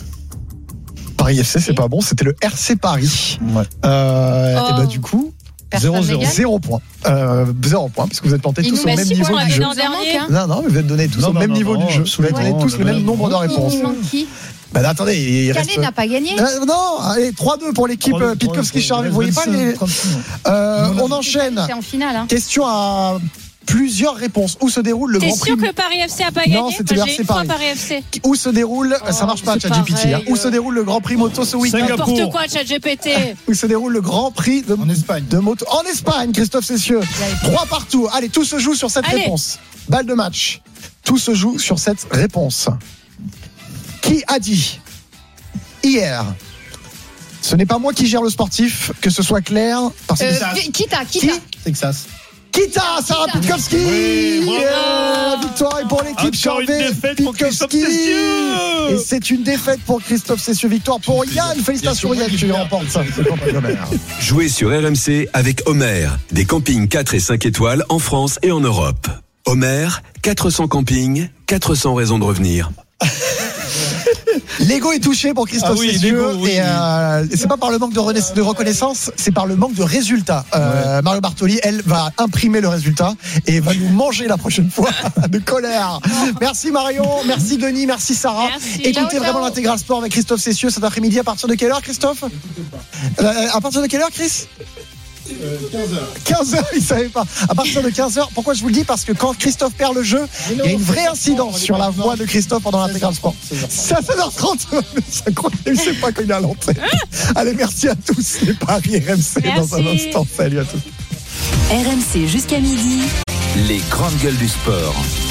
Paris F C, c'est pas bon. C'était le R C Paris. Ouais. Euh, Oh. Et bah du coup, Personne zéro, n'égale. zéro point. Euh, zéro point, parce que vous êtes plantés Il tous nous au met même six niveau points du avec jeu. l'an dernier. Hein. Non, non, vous êtes donnés tous Non, au non, même non, niveau non, du jeu. Vous êtes donnés absolument, tous le on même a- nombre de réponses. Il manque qui Ben attendez, il reste. Calais n'a pas gagné. Euh, non, allez, trois deux pour l'équipe euh, Pitkowski Charvet. Vous voyez pas les. Euh, on enchaîne. C'est en finale. Hein. Question à plusieurs réponses. Où se déroule le T'es Grand sûr Prix que Paris F C a pas gagné? Non, c'était Moi, le j'ai R C une fois Paris. Paris F C. Où se déroule, Oh, ça marche pas, c'est ChatGPT, hein. pareil. Où se déroule le Grand Prix moto ce week-end? Singapour. N'importe quoi, ChatGPT. Où se déroule le Grand Prix de, En Espagne. de moto en Espagne, Christophe Cessieux. Trois partout. Allez, tout se joue sur cette Allez. réponse. Balle de match. Tout se joue sur cette réponse. Qui a dit hier? Ce n'est pas moi qui gère le sportif, que ce soit clair. Parce que Euh, ça- Kita, Kita. Texas. Kita, Sarah Kita. Pitkowski. Oui, bravo. Euh, La victoire est pour l'équipe Encore une Charvet. défaite pour Christophe Pitkowski. Cessieux. Et c'est une défaite pour Christophe Cessieux. Victoire pour Yann. Félicitations Yann, tu remportes ça. C'est pour Homer. Jouez sur R M C avec Homer, des campings quatre et cinq étoiles en France et en Europe. Homer, quatre cents campings, quatre cents raisons de revenir. L'ego est touché pour Christophe Ah oui, Cessieux. l'ego, oui, et euh, c'est pas par le manque de, rena- de reconnaissance, c'est par le manque de résultats. Euh, Mario Bartoli, elle, va imprimer le résultat et va nous manger la prochaine fois de colère. Merci Marion, merci Denis, merci Sarah. Merci. Écoutez Ciao, ciao. vraiment l'intégral sport avec Christophe Cessieux cet après-midi à partir de quelle heure, Christophe? Euh, À partir de quelle heure, Chris? quinze heures, il savait pas. À partir de quinze heures, pourquoi je vous le dis? Parce que quand Christophe perd le jeu, il y a une vraie incidence sur la voix de Christophe pendant l'intégral sport. C'est à seize heures trente. C'est incroyable, il sait pas quand il est à l'antenne. Allez, merci à tous. Les paris R M C dans un Merci. instant. Salut à tous. R M C jusqu'à midi. Les grandes gueules du sport.